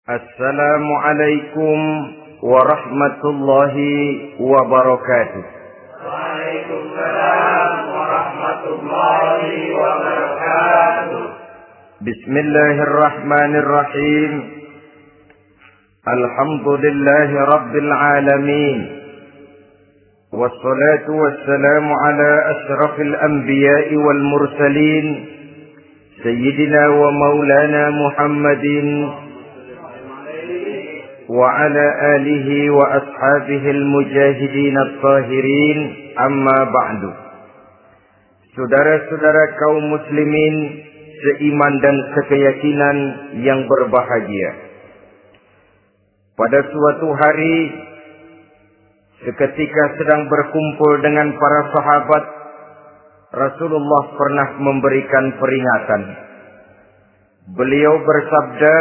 Assalamualaikum warahmatullahi wabarakatuh. Waalaikumsalam warahmatullahi wabarakatuh. Bismillahirrahmanirrahim. Alhamdulillahi rabbil alamin. Wassalatu wassalamu ala asyrafil anbiya'i wal mursalin, Sayyidina wa maulana Muhammadin wa ala alihi wa ashabihil mujahidin at-tahirin, amma ba'du. Saudara-saudara kaum muslimin seiman dan sekeyakinan yang berbahagia, pada suatu hari seketika sedang berkumpul dengan para sahabat, Rasulullah pernah memberikan peringatan. Beliau bersabda,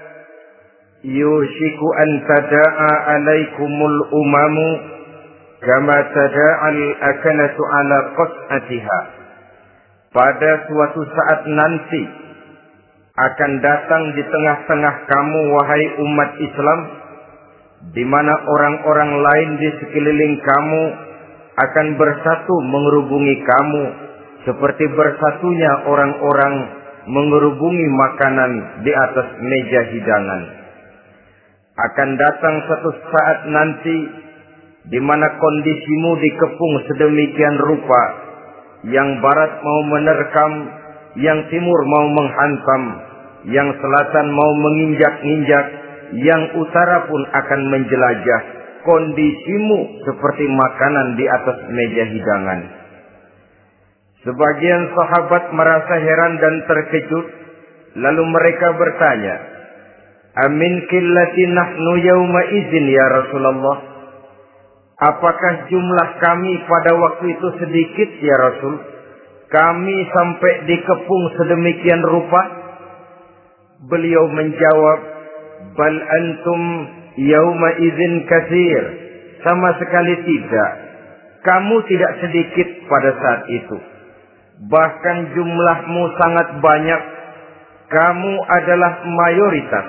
yushiku an tada'a alaikumul umamu kama tada'al akanatu ala qas'atiha. Pada suatu saat nanti akan datang di tengah-tengah kamu, wahai umat Islam, di mana orang-orang lain di sekeliling kamu akan bersatu mengerubungi kamu seperti bersatunya orang-orang mengerubungi makanan di atas meja hidangan. Akan datang satu saat nanti di mana kondisimu dikepung sedemikian rupa, yang barat mau menerkam, yang timur mau menghantam, yang selatan mau menginjak-injak, yang utara pun akan menjelajah. Kondisimu seperti makanan di atas meja hidangan. Sebagian sahabat merasa heran dan terkejut, lalu mereka bertanya, amin qillati nahnu yawma izin ya Rasulullah? Apakah jumlah kami pada waktu itu sedikit ya Rasul? Kami sampai dikepung sedemikian rupa? Beliau menjawab, bal antum yawma izin katsir. Sama sekali tidak. Kamu tidak sedikit pada saat itu. Bahkan jumlahmu sangat banyak. Kamu adalah mayoritas.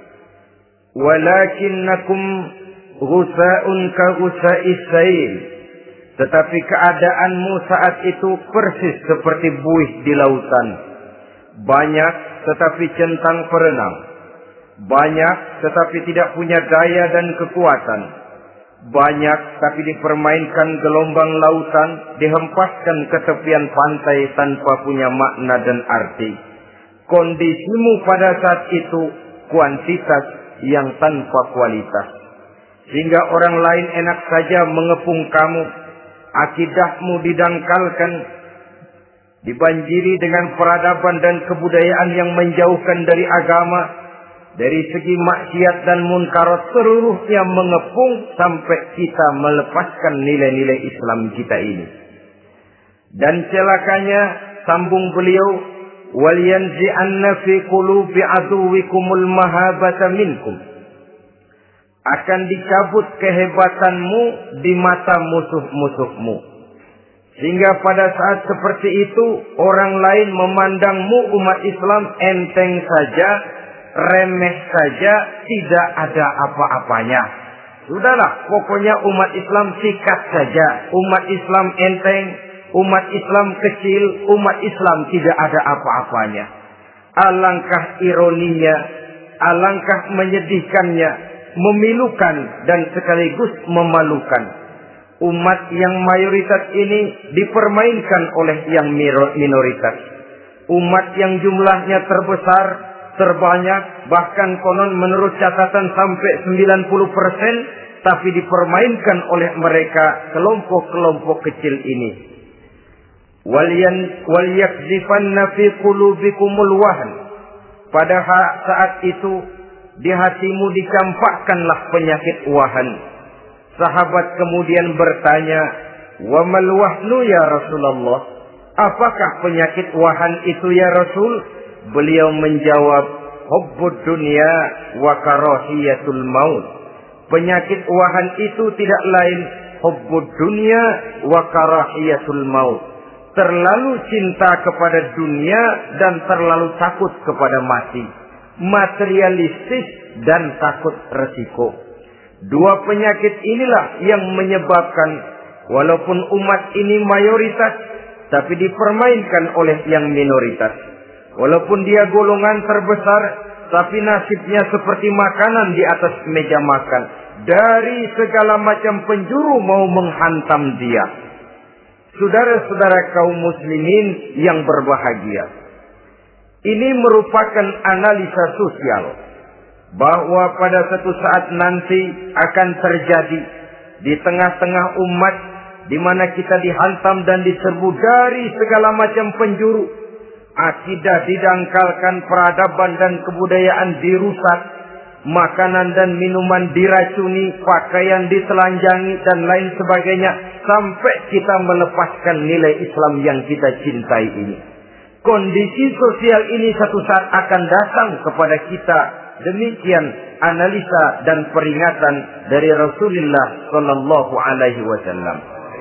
Walakinnakum ghusa'un ka ghusa'is sail. Tetapi keadaanmu saat itu persis seperti buih di lautan. Banyak tetapi centang perenang. Banyak tetapi tidak punya daya dan kekuatan. Banyak tapi dipermainkan gelombang lautan, dihempaskan ke tepian pantai tanpa punya makna dan arti. Kondisimu pada saat itu kuantitas yang tanpa kualitas, sehingga orang lain enak saja mengepung kamu. Akidahmu didangkalkan, dibanjiri dengan peradaban dan kebudayaan yang menjauhkan dari agama. Dari segi maksiat dan munkarat seluruhnya mengepung sampai kita melepaskan nilai-nilai Islam kita ini. Dan celakanya, sambung beliau, wal yanzi'anna fi qulubi aduwikumul mahabata minkum. Akan dicabut kehebatanmu di mata musuh-musuhmu. Sehingga pada saat seperti itu orang lain memandangmu umat Islam enteng saja, remeh saja, tidak ada apa-apanya. Sudahlah, pokoknya umat Islam sikat saja. Umat Islam enteng, umat Islam kecil, umat Islam tidak ada apa-apanya. Alangkah ironinya, alangkah menyedihkannya, memilukan dan sekaligus memalukan. Umat yang mayoritas ini dipermainkan oleh yang minoritas. Umat yang jumlahnya terbesar, terbanyak, bahkan konon menurut catatan sampai 90%, tapi dipermainkan oleh mereka kelompok-kelompok kecil ini. Wal yakzifanna fi qulubikumul wahn. Pada saat itu di hatimu dicampakkanlah penyakit wahan. Sahabat kemudian bertanya, wa mal wahnu ya Rasulullah? Apakah penyakit wahan itu ya Rasul? Beliau menjawab, hubbud dunya wa karahiyatul maut. Penyakit wahan itu tidak lain hubbud dunya wa karahiyatul maut. Terlalu cinta kepada dunia dan terlalu takut kepada mati. Materialistis dan takut resiko. Dua penyakit inilah yang menyebabkan walaupun umat ini mayoritas, tapi dipermainkan oleh yang minoritas. Walaupun dia golongan terbesar, tapi nasibnya seperti makanan di atas meja makan. Dari segala macam penjuru mau menghantam dia. Saudara-saudara kaum muslimin yang berbahagia, ini merupakan analisa sosial bahwa pada satu saat nanti akan terjadi di tengah-tengah umat di mana kita dihantam dan diserbu dari segala macam penjuru. Akidah didangkalkan, peradaban dan kebudayaan dirusak, makanan dan minuman diracuni, pakaian ditelanjangi dan lain sebagainya, sampai kita melepaskan nilai Islam yang kita cintai ini. Kondisi sosial ini satu saat akan datang kepada kita. Demikian analisa dan peringatan dari Rasulullah sallallahu alaihi wasallam.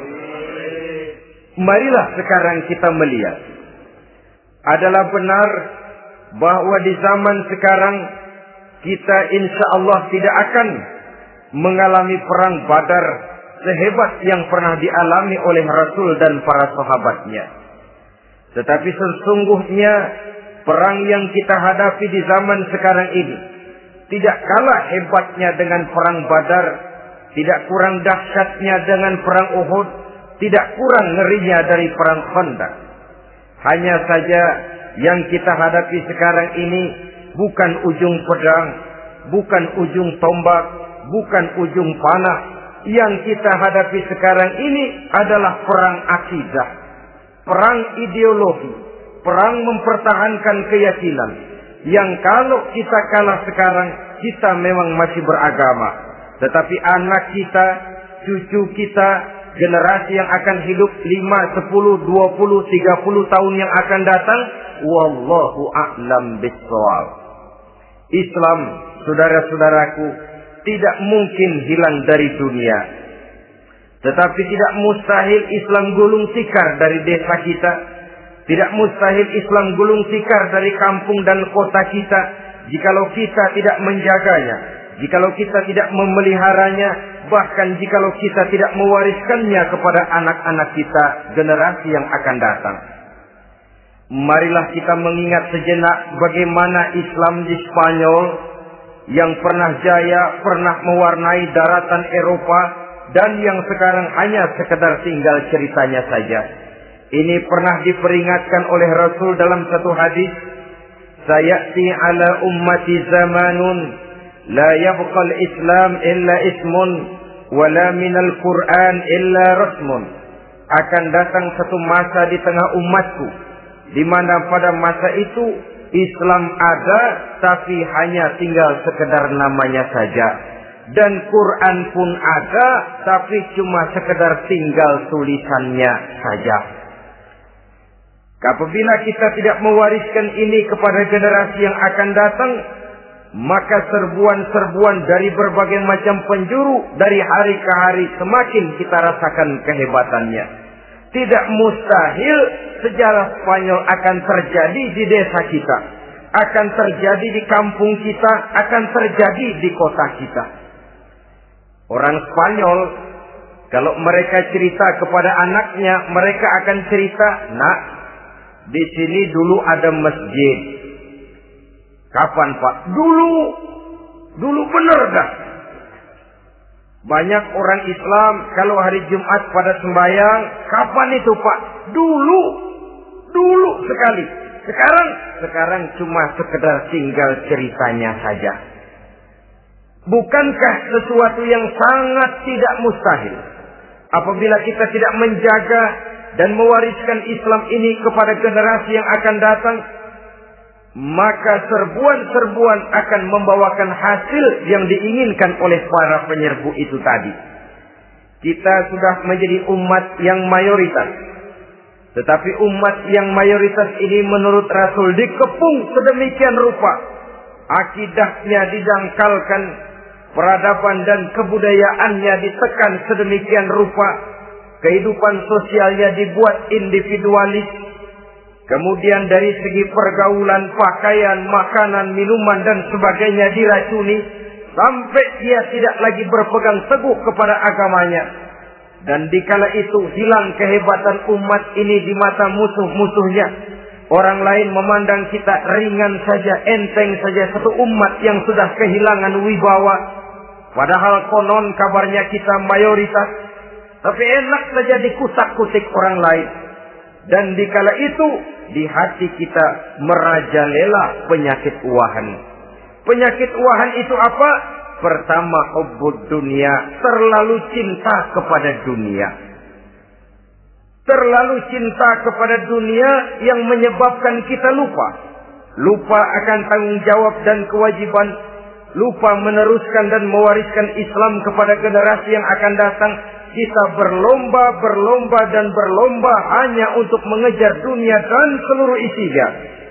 Marilah sekarang kita melihat, adalah benar bahwa di zaman sekarang kita insya Allah tidak akan mengalami perang Badar sehebat yang pernah dialami oleh Rasul dan para sahabatnya. Tetapi sesungguhnya perang yang kita hadapi di zaman sekarang ini tidak kalah hebatnya dengan perang Badar, tidak kurang dahsyatnya dengan perang Uhud, tidak kurang ngerinya dari perang Khandaq. Hanya saja yang kita hadapi sekarang ini bukan ujung pedang, bukan ujung tombak, bukan ujung panah. Yang kita hadapi sekarang ini adalah perang akidah, perang ideologi, perang mempertahankan keyakinan. Yang kalau kita kalah sekarang, kita memang masih beragama. Tetapi anak kita, cucu kita, generasi yang akan hidup 5, 10, 20, 30 tahun yang akan datang, wallahu a'lam bissawab. Islam, saudara-saudaraku, tidak mungkin hilang dari dunia. Tetapi tidak mustahil Islam gulung tikar dari desa kita. Tidak mustahil Islam gulung tikar dari kampung dan kota kita, jikalau kita tidak menjaganya, jikalau kita tidak memeliharanya, bahkan jikalau kita tidak mewariskannya kepada anak-anak kita, generasi yang akan datang. Marilah kita mengingat sejenak bagaimana Islam di Spanyol yang pernah jaya, pernah mewarnai daratan Eropa, dan yang sekarang hanya sekedar tinggal ceritanya saja. Ini pernah diperingatkan oleh Rasul dalam satu hadis, sayati ala ummati zamanun la yabqal Islam illa ismun wala minal Quran illa rasmun. Akan datang satu masa di tengah umatku di mana pada masa itu Islam ada tapi hanya tinggal sekedar namanya saja, dan Quran pun ada tapi cuma sekedar tinggal tulisannya saja. Apabila kita tidak mewariskan ini kepada generasi yang akan datang, maka serbuan-serbuan dari berbagai macam penjuru dari hari ke hari semakin kita rasakan kehebatannya. Tidak mustahil sejarah Spanyol akan terjadi di desa kita, akan terjadi di kampung kita, akan terjadi di kota kita. Orang Spanyol, kalau mereka cerita kepada anaknya, mereka akan cerita, nak, di sini dulu ada masjid. Kapan, Pak? Dulu benar dah. Banyak orang Islam kalau hari Jumat pada sembahyang, kapan itu, Pak? Dulu sekali. Sekarang cuma sekedar tinggal ceritanya saja. Bukankah sesuatu yang sangat tidak mustahil apabila kita tidak menjaga dan mewariskan Islam ini kepada generasi yang akan datang, maka serbuan-serbuan akan membawakan hasil yang diinginkan oleh para penyerbu itu tadi. Kita sudah menjadi umat yang mayoritas, tetapi umat yang mayoritas ini menurut Rasul dikepung sedemikian rupa, akidahnya didangkalkan, peradaban dan kebudayaannya ditekan sedemikian rupa, kehidupan sosialnya dibuat individualis, Kemudian dari segi pergaulan, pakaian, makanan, minuman dan sebagainya diracuni sampai dia tidak lagi berpegang teguh kepada agamanya. Dan dikala itu hilang kehebatan umat ini di mata musuh-musuhnya. Orang lain memandang kita ringan saja, enteng saja, satu umat yang sudah kehilangan wibawa. Padahal konon kabarnya kita mayoritas, tapi enak saja dikutak-kutik orang lain. Dan dikala itu di hati kita merajalela penyakit uahan. Penyakit uahan itu apa? Pertama, hubbud dunia, terlalu cinta kepada dunia. Terlalu cinta kepada dunia yang menyebabkan kita lupa. Lupa akan tanggung jawab dan kewajiban. Lupa meneruskan dan mewariskan Islam kepada generasi yang akan datang. Kita berlomba hanya untuk mengejar dunia dan seluruh isinya.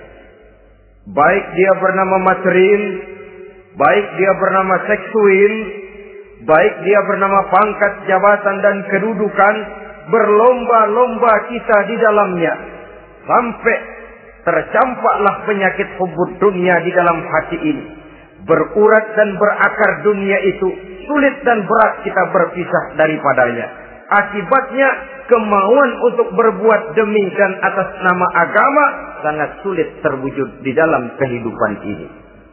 Baik dia bernama material, baik dia bernama seksual, baik dia bernama pangkat, jabatan dan kedudukan, berlomba-lomba kita di dalamnya. Sampai tercampaklah penyakit hubbud dunia di dalam hati ini. Berurat dan berakar dunia itu, sulit dan berat kita berpisah daripadanya. Akibatnya kemauan untuk berbuat demi dan atas nama agama sangat sulit terwujud di dalam kehidupan ini.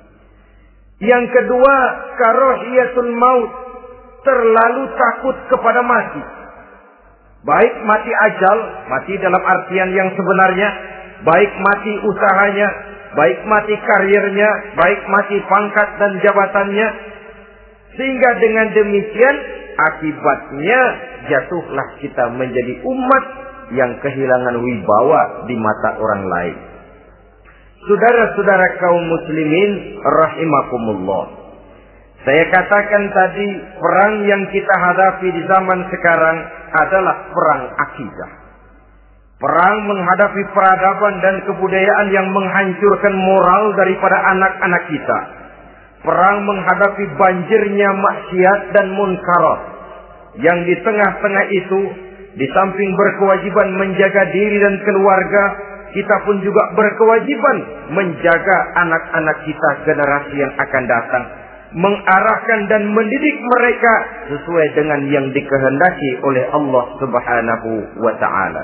Yang kedua, karahiyatul maut, terlalu takut kepada mati. Baik mati ajal, mati dalam artian yang sebenarnya, baik mati usahanya, baik mati karirnya, baik mati pangkat dan jabatannya. Sehingga dengan demikian akibatnya jatuhlah kita menjadi umat yang kehilangan wibawa di mata orang lain. Saudara-saudara kaum muslimin rahimakumullah. Saya katakan tadi, perang yang kita hadapi di zaman sekarang adalah perang akidah. Perang menghadapi peradaban dan kebudayaan yang menghancurkan moral daripada anak-anak kita. Perang menghadapi banjirnya maksiat dan munkarat. Yang di tengah-tengah itu, di samping berkewajiban menjaga diri dan keluarga, kita pun juga berkewajiban menjaga anak-anak kita, generasi yang akan datang. Mengarahkan dan mendidik mereka sesuai dengan yang dikehendaki oleh Allah Subhanahu wa ta'ala.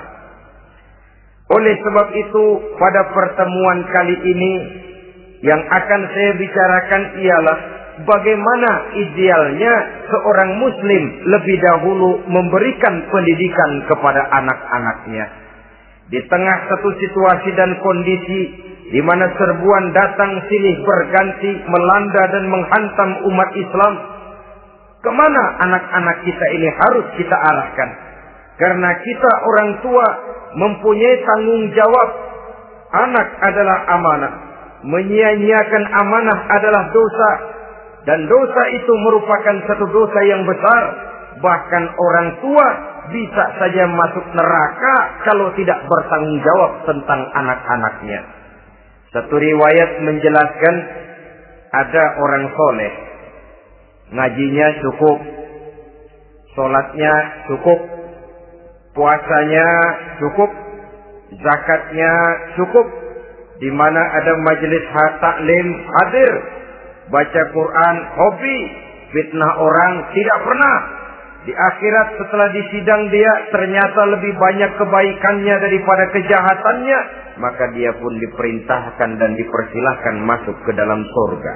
Oleh sebab itu, pada pertemuan kali ini yang akan saya bicarakan ialah bagaimana idealnya seorang muslim lebih dahulu memberikan pendidikan kepada anak-anaknya. Di tengah satu situasi dan kondisi di mana serbuan datang silih berganti melanda dan menghantam umat Islam, kemana anak-anak kita ini harus kita arahkan? Karena kita orang tua mempunyai tanggung jawab. Anak adalah amanah. Menyia-nyiakan amanah adalah dosa. Dan dosa itu merupakan satu dosa yang besar. Bahkan orang tua bisa saja masuk neraka kalau tidak bertanggung jawab tentang anak-anaknya. Satu riwayat menjelaskan ada orang soleh. Ngajinya cukup. Sholatnya cukup. Puasanya cukup. Zakatnya cukup. Di mana ada majelis taklim hadir. Baca Quran hobi. Fitnah orang tidak pernah. Di akhirat setelah disidang dia ternyata lebih banyak kebaikannya daripada kejahatannya. Maka dia pun diperintahkan dan dipersilahkan masuk ke dalam surga.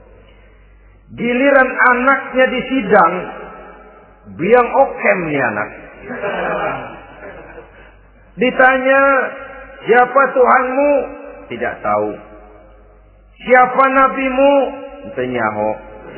Giliran anaknya disidang. Biang okem nih anak. Ditanya, siapa Tuhanmu? Tidak tahu. Siapa nabimu? Tenyaho.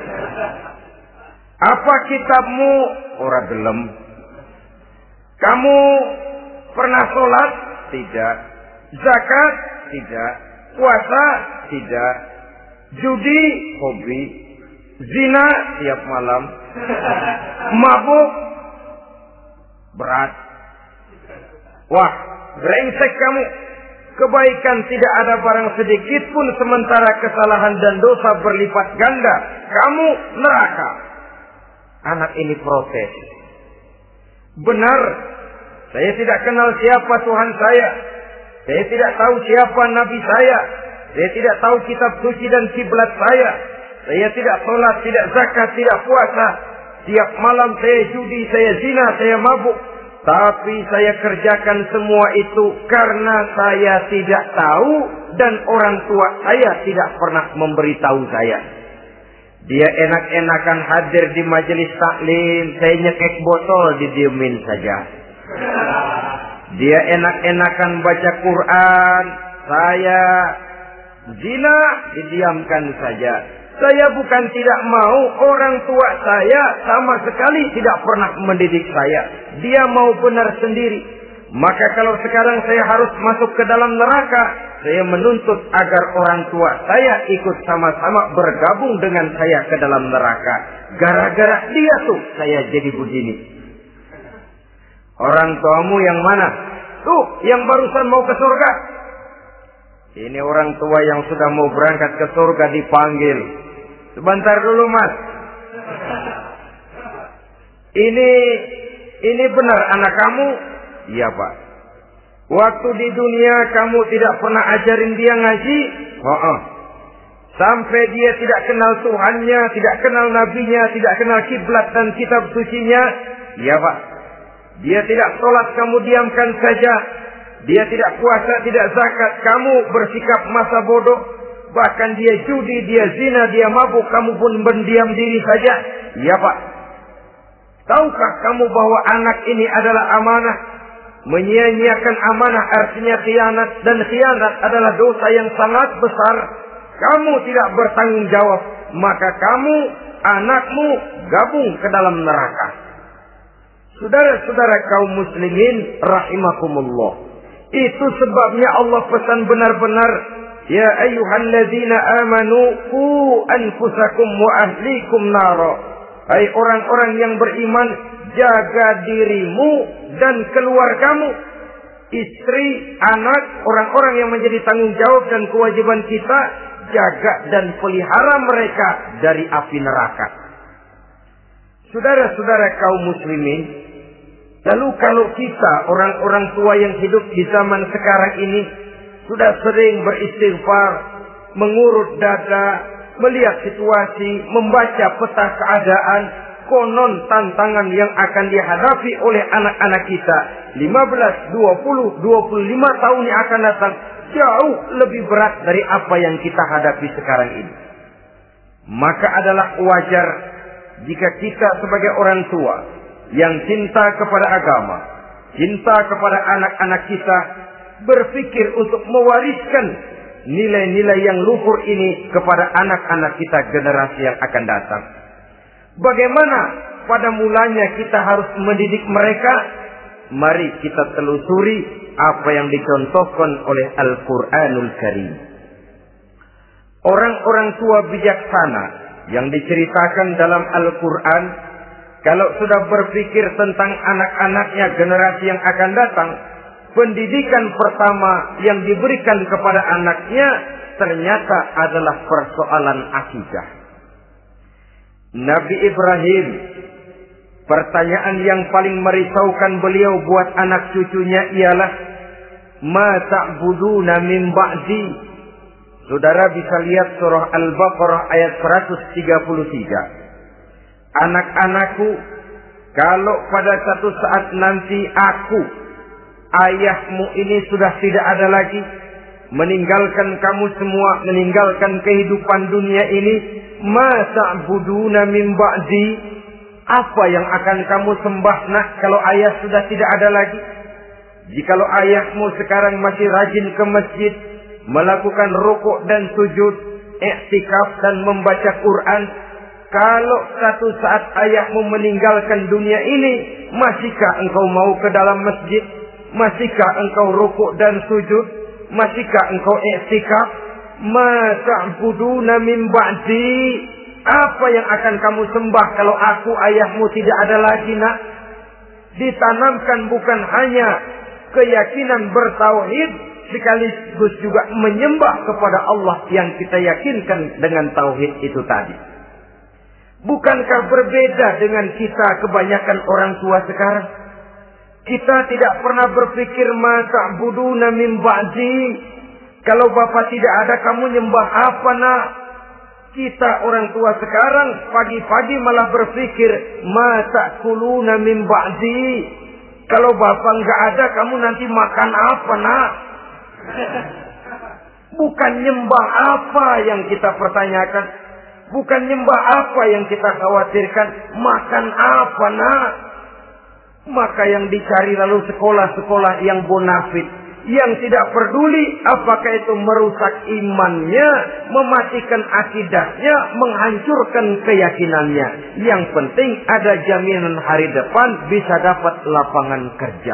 Apa kitabmu? Ora gelem. Kamu pernah sholat? Tidak. Zakat? Tidak. Puasa? Tidak. Judi? Hobi. Zina? Tiap malam. Mabuk? Berat. Wah, brengsek kamu. Kebaikan tidak ada barang sedikit pun, sementara kesalahan dan dosa berlipat ganda. Kamu neraka. Anak ini protes. Benar, saya tidak kenal siapa Tuhan saya. Saya tidak tahu siapa nabi saya. Saya tidak tahu kitab suci dan kiblat saya. Saya tidak sholat, tidak zakat, tidak puasa. Tiap malam saya judi, saya zina, saya mabuk. Tapi saya kerjakan semua itu karena saya tidak tahu dan orang tua saya tidak pernah memberitahu saya. Dia enak-enakan hadir di majelis taklim, saya nyekek botol, didiemin saja. Dia enak-enakan baca Quran, saya zina, didiamkan saja. Saya bukan tidak mau, orang tua saya sama sekali tidak pernah mendidik saya. Dia mau benar sendiri. Maka kalau sekarang saya harus masuk ke dalam neraka, saya menuntut agar orang tua saya ikut sama-sama bergabung dengan saya ke dalam neraka. Gara-gara dia tuh saya jadi begini. Orang tuamu yang mana? Tuh, yang barusan mau ke surga. Ini orang tua yang sudah mau berangkat ke surga dipanggil. Sebentar dulu, Mas. Ini benar anak kamu? Iya, Pak. Waktu di dunia kamu tidak pernah ajarin dia ngaji? Sampai dia tidak kenal Tuhannya, tidak kenal nabinya, tidak kenal kiblat dan kitab sucinya? Iya, Pak. Dia tidak sholat, kamu diamkan saja. Dia tidak puasa, tidak zakat, kamu bersikap masa bodoh. Bahkan dia judi, dia zina, dia mabuk, kamu pun berdiam diri saja. Iya, Pak. Tahukah kamu bahwa anak ini adalah amanah? Menyia-nyiakan amanah artinya khianat. Dan khianat adalah dosa yang sangat besar. Kamu tidak bertanggung jawab. Maka kamu, anakmu, gabung ke dalam neraka. Saudara-saudara kaum muslimin rahimakumullah. Itu sebabnya Allah pesan benar-benar, ya ayyuhalladzina amanu qu anfusakum wa ahlikum nara. Hai orang-orang yang beriman, jaga dirimu dan keluargamu, istri, anak, orang-orang yang menjadi tanggung jawab dan kewajiban kita, jaga dan pelihara mereka dari api neraka. Saudara-saudara kaum muslimin, lalu kalau kita orang-orang tua yang hidup di zaman sekarang ini sudah sering beristighfar, mengurut dada, melihat situasi, membaca peta keadaan, konon tantangan yang akan dihadapi oleh anak-anak kita 15, 20, 25 tahun yang akan datang jauh lebih berat dari apa yang kita hadapi sekarang ini. Maka adalah wajar jika kita sebagai orang tua yang cinta kepada agama, cinta kepada anak-anak kita, berpikir untuk mewariskan nilai-nilai yang luhur ini kepada anak-anak kita generasi yang akan datang. Bagaimana pada mulanya kita harus mendidik mereka? Mari kita telusuri apa yang dicontohkan oleh Al-Quranul Karim. Orang-orang tua bijaksana yang diceritakan dalam Al-Quran, kalau sudah berpikir tentang anak-anaknya generasi yang akan datang, pendidikan pertama yang diberikan kepada anaknya ternyata adalah persoalan akidah. Nabi Ibrahim, pertanyaan yang paling merisaukan beliau buat anak cucunya ialah, ma ta'buduna min ba'di. Saudara bisa lihat surah Al-Baqarah ayat 133. Anak-anakku, kalau pada satu saat nanti aku, ayahmu ini sudah tidak ada lagi, meninggalkan kamu semua, meninggalkan kehidupan dunia ini, ma ta'buduna min ba'di, apa yang akan kamu sembah nak kalau ayah sudah tidak ada lagi? Jikalau ayahmu sekarang masih rajin ke masjid, melakukan rukuk dan sujud, i'tikaf dan membaca Quran, kalau satu saat ayahmu meninggalkan dunia ini, masihkah engkau mau ke dalam masjid? Masihkah engkau rukuk dan sujud? Masihkah engkau i'tikaf? Ma ta'buduna min ba'di, apa yang akan kamu sembah kalau aku ayahmu tidak ada lagi nak? Ditanamkan bukan hanya keyakinan bertauhid, sekaligus juga menyembah kepada Allah yang kita yakinkan dengan tauhid itu tadi. Bukankah berbeda dengan kita kebanyakan orang tua sekarang? Kita tidak pernah berpikir ma ta'buduna min ba'di. Kalau bapak tidak ada, kamu nyembah apa nak? Kita orang tua sekarang pagi-pagi malah berpikir ma ta'kuluna min ba'di. Kalau bapak nggak ada, kamu nanti makan apa nak? Bukan nyembah apa yang kita pertanyakan, bukan nyembah apa yang kita khawatirkan, makan apa nak? Maka yang dicari lalu sekolah-sekolah yang bonafit, yang tidak peduli apakah itu merusak imannya, mematikan akidahnya, menghancurkan keyakinannya. Yang penting ada jaminan hari depan bisa dapat lapangan kerja.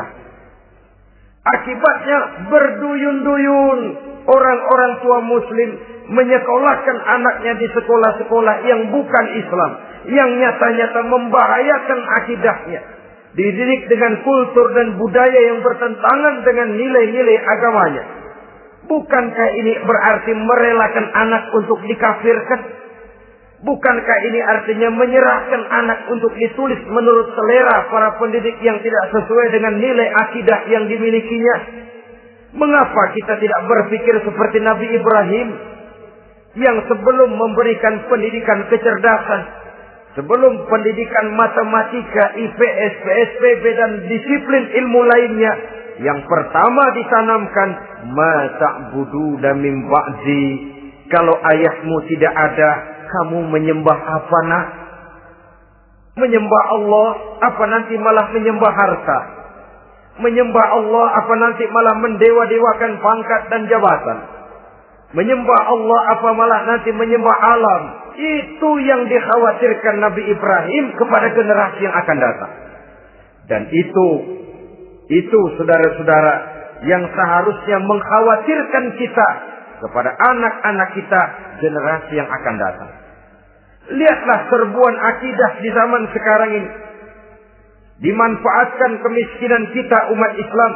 Akibatnya berduyun-duyun orang-orang tua muslim menyekolahkan anaknya di sekolah-sekolah yang bukan Islam, yang nyata-nyata membahayakan akidahnya. Dididik dengan kultur dan budaya yang bertentangan dengan nilai-nilai agamanya. Bukankah ini berarti merelakan anak untuk dikafirkan? Bukankah ini artinya menyerahkan anak untuk ditulis menurut selera para pendidik yang tidak sesuai dengan nilai akidah yang dimilikinya? Mengapa kita tidak berpikir seperti Nabi Ibrahim yang sebelum memberikan pendidikan kecerdasan, sebelum pendidikan matematika, IPS, PSPB dan disiplin ilmu lainnya, yang pertama ditanamkan ma ta'buduna min ba'di. Kalau ayahmu tidak ada, kamu menyembah apa nak? Menyembah Allah, apa nanti malah menyembah harta? Menyembah Allah, apa nanti malah mendewa-dewakan pangkat dan jabatan? Menyembah Allah, apa malah nanti menyembah alam? Itu yang dikhawatirkan Nabi Ibrahim kepada generasi yang akan datang. Dan itu saudara-saudara yang seharusnya mengkhawatirkan kita kepada anak-anak kita generasi yang akan datang. Lihatlah serbuan akidah di zaman sekarang ini. Dimanfaatkan kemiskinan kita umat Islam.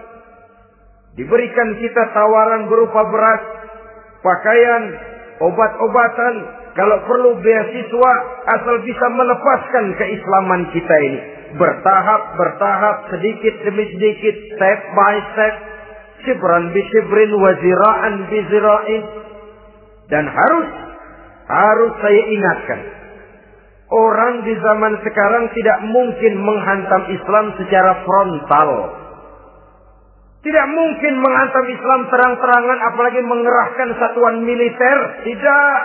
Diberikan kita tawaran berupa beras, pakaian, obat-obatan, kalau perlu beasiswa, asal bisa melepaskan keislaman kita ini. Bertahap, sedikit demi sedikit, step by step, shibran bi shibrin wa zira'an bi zira'in. Dan harus saya ingatkan, orang di zaman sekarang tidak mungkin menghantam Islam secara frontal. Tidak mungkin menghantam Islam terang-terangan, apalagi mengerahkan satuan militer. Tidak.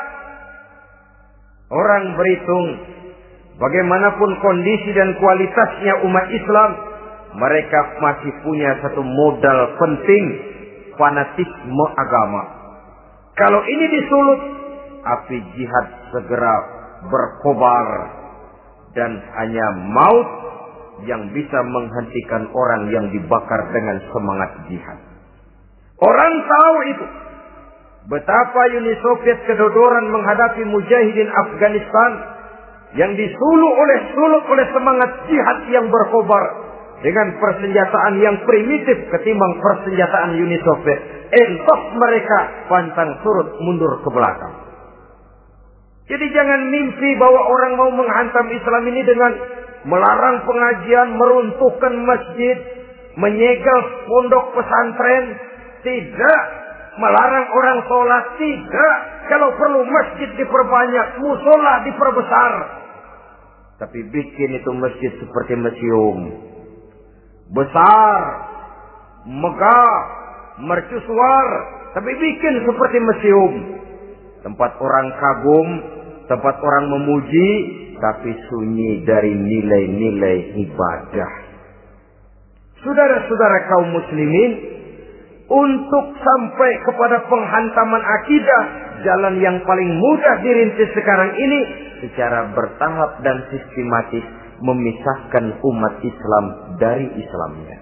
Orang berhitung bagaimanapun kondisi dan kualitasnya umat Islam, mereka masih punya satu modal penting, fanatisme agama. Kalau ini disulut, api jihad segera berkobar dan hanya maut yang bisa menghentikan orang yang dibakar dengan semangat jihad. Orang tahu itu. Betapa Uni Soviet kedodoran menghadapi mujahidin Afghanistan yang disulut oleh semangat jihad yang berkobar dengan persenjataan yang primitif ketimbang persenjataan Uni Soviet. Entos mereka pantang surut mundur ke belakang. Jadi jangan mimpi bahwa orang mau menghantam Islam ini dengan melarang pengajian, meruntuhkan masjid, menyegel pondok pesantren. Tidak. Melarang orang sholat. Tidak. Kalau perlu masjid diperbanyak, musola diperbesar. Tapi bikin itu masjid seperti museum. Besar, megah, mercusuar. Tapi bikin seperti museum. Tempat orang kagum, tempat orang memuji, tapi sunyi dari nilai-nilai ibadah. Saudara-saudara kaum muslimin, untuk sampai kepada penghantaman akidah, jalan yang paling mudah dirintis sekarang ini secara bertahap dan sistematis memisahkan umat Islam dari Islamnya.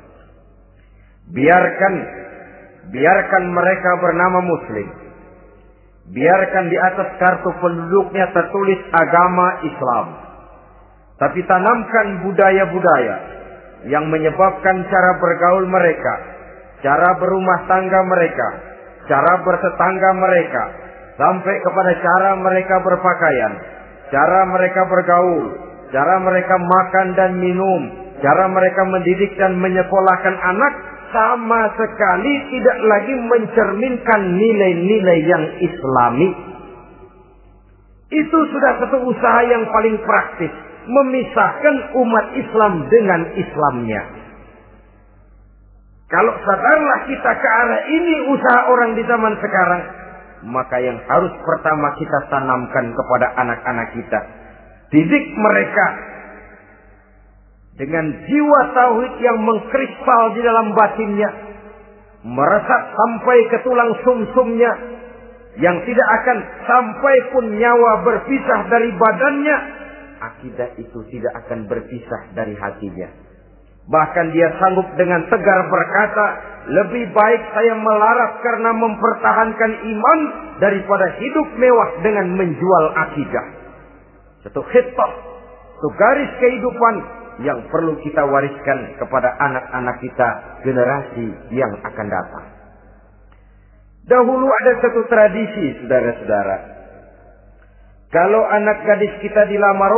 Biarkan mereka bernama Muslim. Biarkan di atas kartu penduduknya tertulis agama Islam. Tapi tanamkan budaya-budaya yang menyebabkan cara bergaul mereka, cara berumah tangga mereka, cara bertetangga mereka, sampai kepada cara mereka berpakaian, cara mereka bergaul, cara mereka makan dan minum, Cara mereka mendidik dan menyekolahkan anak sama sekali tidak lagi mencerminkan nilai-nilai yang Islami. Itu sudah satu usaha yang paling praktis, memisahkan umat Islam dengan Islamnya. Kalau sadarlah kita ke arah ini usaha orang di zaman sekarang, maka yang harus pertama kita tanamkan kepada anak-anak kita, didik mereka dengan jiwa tauhid yang mengkrispal di dalam batinnya, meresap sampai ke tulang sumsumnya, yang tidak akan sampai pun nyawa berpisah dari badannya, akidah itu tidak akan berpisah dari hatinya. Bahkan dia sanggup dengan tegar berkata, lebih baik saya melarat karena mempertahankan iman daripada hidup mewah dengan menjual akidah. Satu khitbah, satu garis kehidupan yang perlu kita wariskan kepada anak-anak kita, generasi yang akan datang. Dahulu ada satu tradisi, saudara-saudara. Kalau anak gadis kita dilamar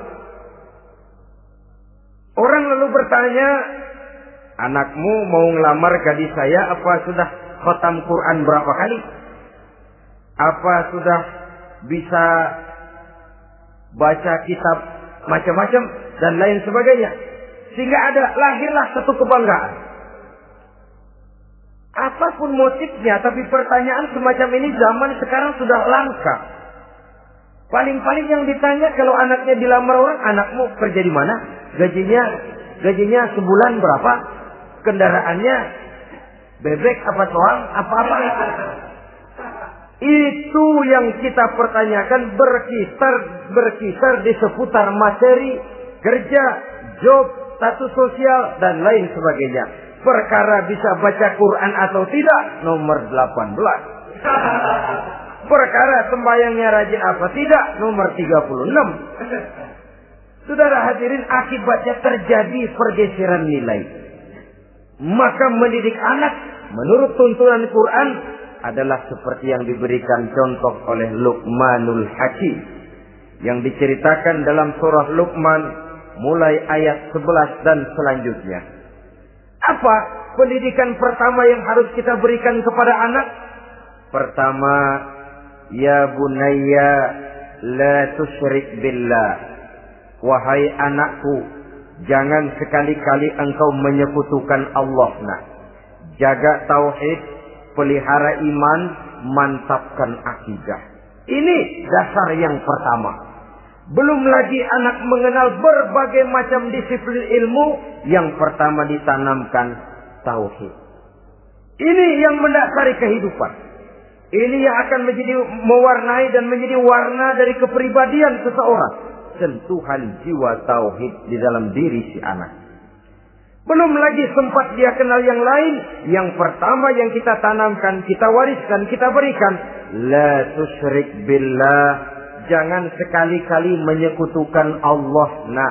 orang lalu bertanya, anakmu mau ngelamar gadis saya, apa sudah khatam Quran berapa kali? Apa sudah bisa baca kitab macam-macam dan lain sebagainya? Sehingga lahirlah satu kebanggaan. Apapun motifnya, tapi pertanyaan semacam ini zaman sekarang sudah langka. Paling-paling yang ditanya kalau anaknya dilamar orang, anakmu kerja di mana? Gajinya sebulan berapa? Kendaraannya bebek apa soang? Apa-apa? Itu yang kita pertanyakan, berkisar di seputar materi, kerja, job, status sosial, dan lain sebagainya. Perkara bisa baca Quran atau tidak, nomor 18. Perkara sembahyangnya rajin apa tidak, nomor 36. Saudara hadirin, akibatnya terjadi pergeseran nilai. Maka mendidik anak menurut tuntunan Quran adalah seperti yang diberikan contoh oleh Luqmanul Hakim, yang diceritakan dalam surah Luqman mulai ayat 11 dan selanjutnya. Apa pendidikan pertama yang harus kita berikan kepada anak? Pertama, ya bunayya la tusyrik billah. Wahai anakku, jangan sekali-kali engkau menyekutukan Allah. Nah, jaga tauhid, pelihara iman, mantapkan akidah. Ini dasar yang pertama. Belum lagi anak mengenal berbagai macam disiplin ilmu, yang pertama ditanamkan tauhid. Ini yang mendasari kehidupan. Ini yang akan mewarnai dan menjadi warna dari kepribadian seseorang. Sentuhan jiwa tauhid di dalam diri si anak. Belum lagi sempat dia kenal yang lain. Yang pertama yang kita tanamkan, kita wariskan, kita berikan, la tusyrik billah. Jangan sekali-kali menyekutukan Allah. Nah,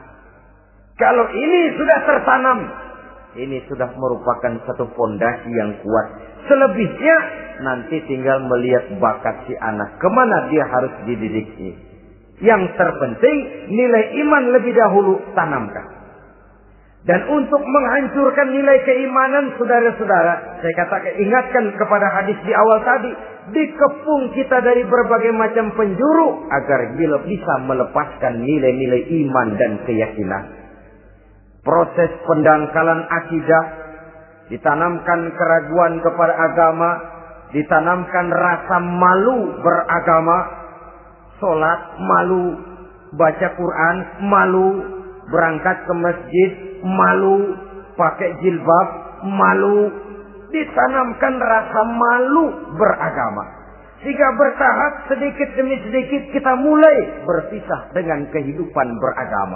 kalau ini sudah tertanam, ini sudah merupakan satu fondasi yang kuat. Selebihnya nanti tinggal melihat bakat si anak, kemana dia harus dididiknya. Yang terpenting nilai iman lebih dahulu tanamkan. Dan untuk menghancurkan nilai keimanan, saudara-saudara, saya katakan, ingatkan kepada hadis di awal tadi, dikepung kita dari berbagai macam penjuru agar bisa melepaskan nilai-nilai iman dan keyakinan. Proses pendangkalan akidah, ditanamkan keraguan kepada agama, ditanamkan rasa malu beragama. Sholat malu, baca Quran malu, berangkat ke masjid malu, pakai jilbab malu. Ditanamkan rasa malu beragama. Sehingga bertahap sedikit demi sedikit kita mulai berpisah dengan kehidupan beragama.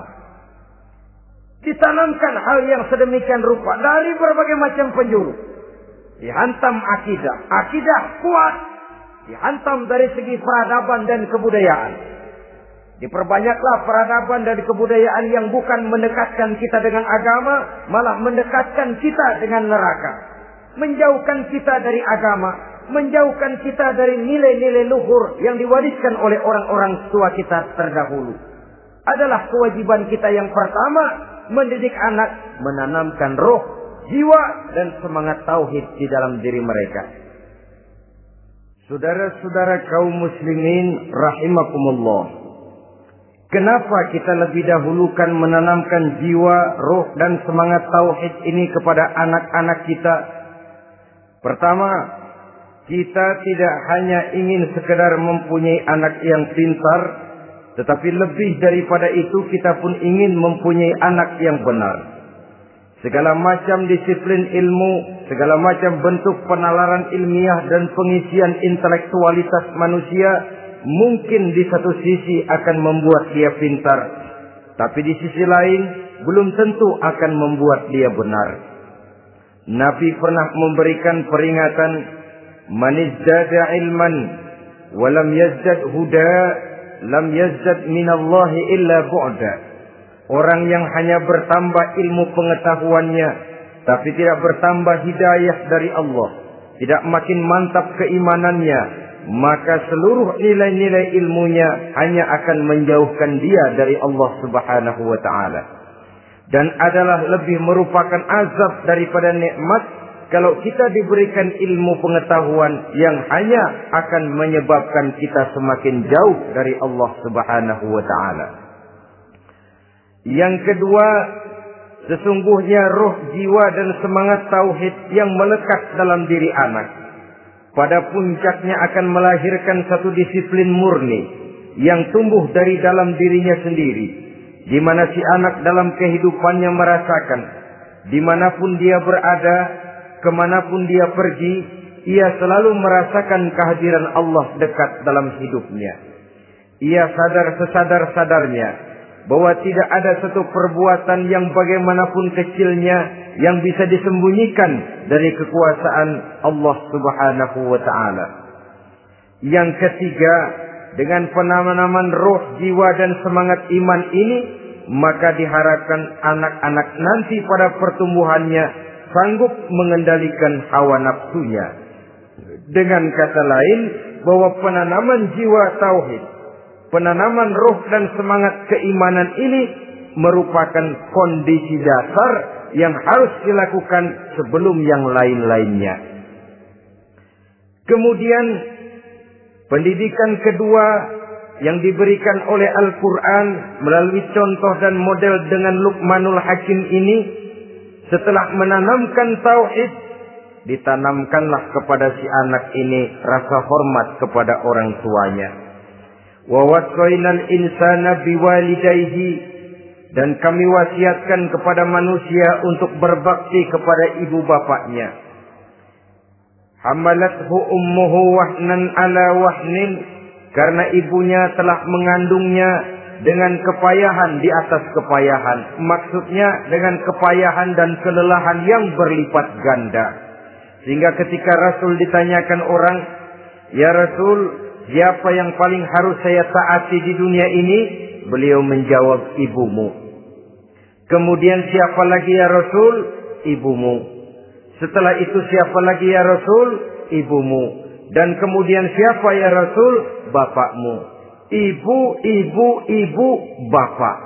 Ditanamkan hal yang sedemikian rupa dari berbagai macam penjuru. Dihantam akidah. Akidah kuat. Dihantam dari segi peradaban dan kebudayaan. Diperbanyaklah peradaban dan kebudayaan yang bukan mendekatkan kita dengan agama, malah mendekatkan kita dengan neraka. Menjauhkan kita dari agama, menjauhkan kita dari nilai-nilai luhur yang diwariskan oleh orang-orang tua kita terdahulu. Adalah kewajiban kita yang pertama, mendidik anak, menanamkan roh, jiwa, dan semangat tauhid di dalam diri mereka. Saudara-saudara kaum muslimin rahimakumullah. Kenapa kita lebih dahulukan menanamkan jiwa, roh, dan semangat tauhid ini kepada anak-anak kita? Pertama, kita tidak hanya ingin sekedar mempunyai anak yang pintar, tetapi lebih daripada itu kita pun ingin mempunyai anak yang benar. Segala macam disiplin ilmu, segala macam bentuk penalaran ilmiah dan pengisian intelektualitas manusia mungkin di satu sisi akan membuat dia pintar, tapi di sisi lain belum tentu akan membuat dia benar. Nabi pernah memberikan peringatan, man izdada ilman wa lam yazdad huda lam yazdad minallahi illa bu'da. Orang yang hanya bertambah ilmu pengetahuannya tapi tidak bertambah hidayah dari Allah, tidak makin mantap keimanannya, maka seluruh nilai-nilai ilmunya hanya akan menjauhkan dia dari Allah Subhanahu wa taala. Dan adalah lebih merupakan azab daripada nikmat kalau kita diberikan ilmu pengetahuan yang hanya akan menyebabkan kita semakin jauh dari Allah Subhanahu wa taala. Yang kedua, sesungguhnya roh, jiwa, dan semangat tauhid yang melekat dalam diri anak pada puncaknya akan melahirkan satu disiplin murni yang tumbuh dari dalam dirinya sendiri, di mana si anak dalam kehidupannya merasakan dimanapun dia berada, kemanapun dia pergi, ia selalu merasakan kehadiran Allah dekat dalam hidupnya. Ia sadar sesadar-sadarnya bahwa tidak ada satu perbuatan yang bagaimanapun kecilnya yang bisa disembunyikan dari kekuasaan Allah Subhanahu wa taala. Yang ketiga, dengan penanaman roh, jiwa, dan semangat iman ini, maka diharapkan anak-anak nanti pada pertumbuhannya sanggup mengendalikan hawa nafsunya. Dengan kata lain, bahwa penanaman jiwa tauhid, penanaman roh dan semangat keimanan ini merupakan kondisi dasar yang harus dilakukan sebelum yang lain-lainnya. Kemudian pendidikan kedua yang diberikan oleh Al-Quran melalui contoh dan model dengan Luqmanul Hakim ini, setelah menanamkan tauhid, ditanamkanlah kepada si anak ini rasa hormat kepada orang tuanya. Wa wasainal insana biwalidayhi, dan kami wasiatkan kepada manusia untuk berbakti kepada ibu bapaknya. Hamalathu ummuhu wahnan ala wahnin, karena ibunya telah mengandungnya dengan kepayahan di atas kepayahan. Maksudnya dengan kepayahan dan kelelahan yang berlipat ganda. Sehingga ketika Rasul ditanyakan orang, "Ya Rasul, siapa yang paling harus saya taati di dunia ini?" Beliau menjawab, "Ibumu." Kemudian, "Siapa lagi ya Rasul?" "Ibumu." Setelah itu, "Siapa lagi ya Rasul?" "Ibumu." Dan kemudian, "Siapa ya Rasul?" "Bapakmu." Ibu, ibu, ibu, bapak.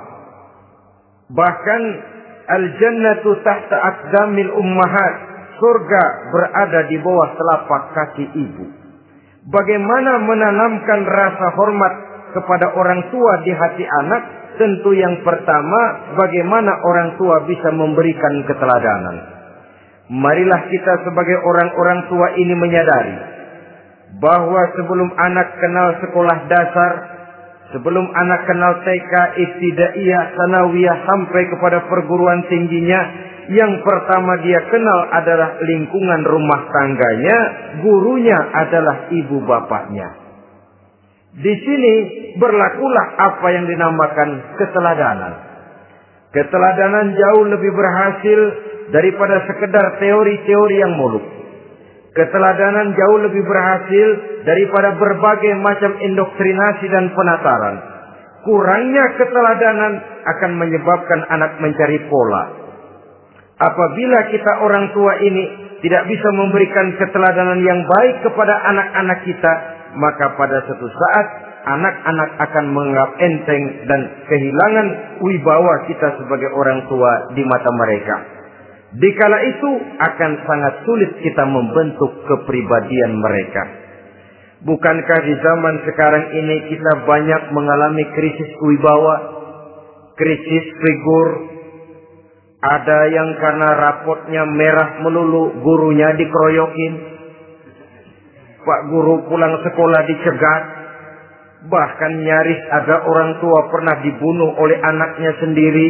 Bahkan al-jannatu tahta aqdamil ummahat, surga berada di bawah telapak kaki ibu. Bagaimana menanamkan rasa hormat kepada orang tua di hati anak? Tentu yang pertama, bagaimana orang tua bisa memberikan keteladanan. Marilah kita sebagai orang-orang tua ini menyadari bahwa sebelum anak kenal sekolah dasar, sebelum anak kenal TK, ibtidaiyah, sanawiyah, sampai kepada perguruan tingginya, yang pertama dia kenal adalah lingkungan rumah tangganya, gurunya adalah ibu bapaknya. Di sini berlakulah apa yang dinamakan keteladanan. Keteladanan jauh lebih berhasil daripada sekedar teori-teori yang muluk. Keteladanan jauh lebih berhasil daripada berbagai macam indoktrinasi dan penataran. Kurangnya keteladanan akan menyebabkan anak mencari pola. Apabila kita orang tua ini tidak bisa memberikan keteladanan yang baik kepada anak-anak kita, maka pada suatu saat anak-anak akan menganggap enteng dan kehilangan wibawa kita sebagai orang tua di mata mereka. Dikala itu akan sangat sulit kita membentuk kepribadian mereka. Bukankah di zaman sekarang ini kita banyak mengalami krisis wibawa, krisis figur? Ada yang karena rapotnya merah melulu, gurunya dikeroyokin. Pak guru pulang sekolah dicegat. Bahkan nyaris ada orang tua pernah dibunuh oleh anaknya sendiri.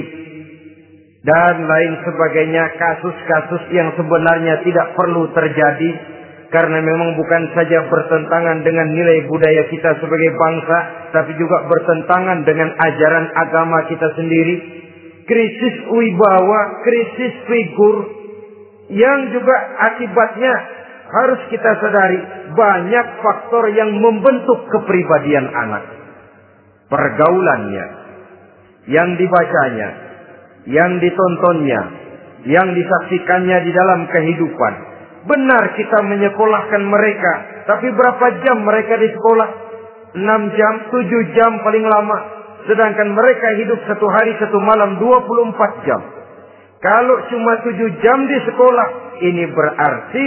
Dan lain sebagainya, kasus-kasus yang sebenarnya tidak perlu terjadi. Karena memang bukan saja bertentangan dengan nilai budaya kita sebagai bangsa, tapi juga bertentangan dengan ajaran agama kita sendiri. Krisis wibawa, krisis figur, yang juga akibatnya harus kita sadari banyak faktor yang membentuk kepribadian anak. Pergaulannya, yang dibacanya, yang ditontonnya, yang disaksikannya di dalam kehidupan. Benar kita menyekolahkan mereka, tapi berapa jam mereka di sekolah? 6 jam, 7 jam paling lama. Sedangkan mereka hidup satu hari satu malam 24 jam. Kalau cuma 7 jam di sekolah, ini berarti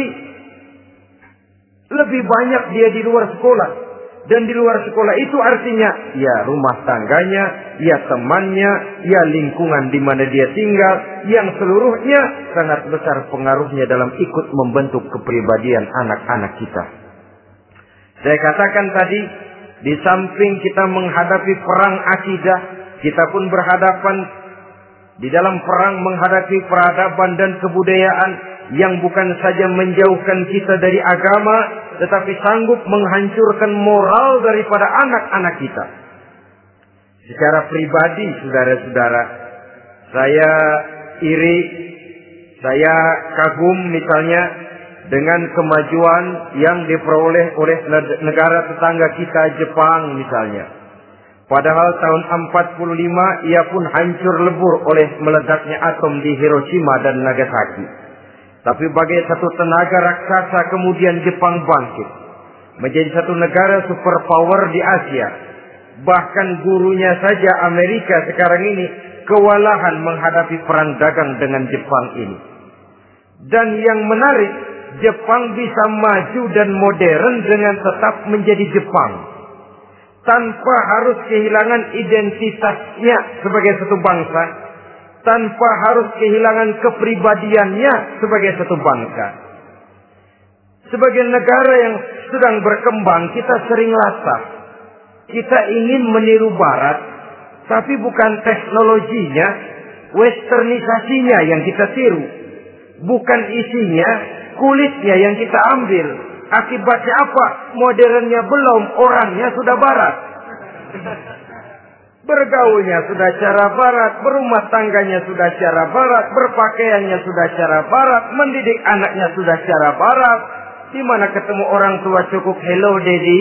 lebih banyak dia di luar sekolah. Dan di luar sekolah itu artinya ya rumah tangganya, ya temannya, ya lingkungan di mana dia tinggal, yang seluruhnya sangat besar pengaruhnya dalam ikut membentuk kepribadian anak-anak kita. Saya katakan tadi, di samping kita menghadapi perang akidah, kita pun berhadapan di dalam perang menghadapi peradaban dan kebudayaan yang bukan saja menjauhkan kita dari agama, tetapi sanggup menghancurkan moral daripada anak-anak kita. Secara pribadi, saudara-saudara, saya iri, saya kagum misalnya dengan kemajuan yang diperoleh oleh negara tetangga kita, Jepang misalnya. Padahal tahun 45 ia pun hancur lebur oleh meledaknya atom di Hiroshima dan Nagasaki. Tapi bagai satu tenaga raksasa kemudian Jepang bangkit menjadi satu negara superpower di Asia. Bahkan gurunya saja Amerika sekarang ini kewalahan menghadapi perang dagang dengan Jepang ini. Dan yang menarik, Jepang bisa maju dan modern dengan tetap menjadi Jepang, tanpa harus kehilangan identitasnya sebagai satu bangsa, tanpa harus kehilangan kepribadiannya sebagai satu bangsa. Sebagai negara yang sedang berkembang, kita sering latah. Kita ingin meniru Barat, tapi bukan teknologinya, westernisasinya yang kita tiru. Bukan isinya, kulitnya yang kita ambil. Akibatnya apa? Modernnya belum, orangnya sudah Barat. Bergaulnya sudah cara Barat, berumah tangganya sudah cara Barat, berpakaiannya sudah cara Barat, mendidik anaknya sudah cara Barat. Di mana ketemu orang tua cukup hello daddy.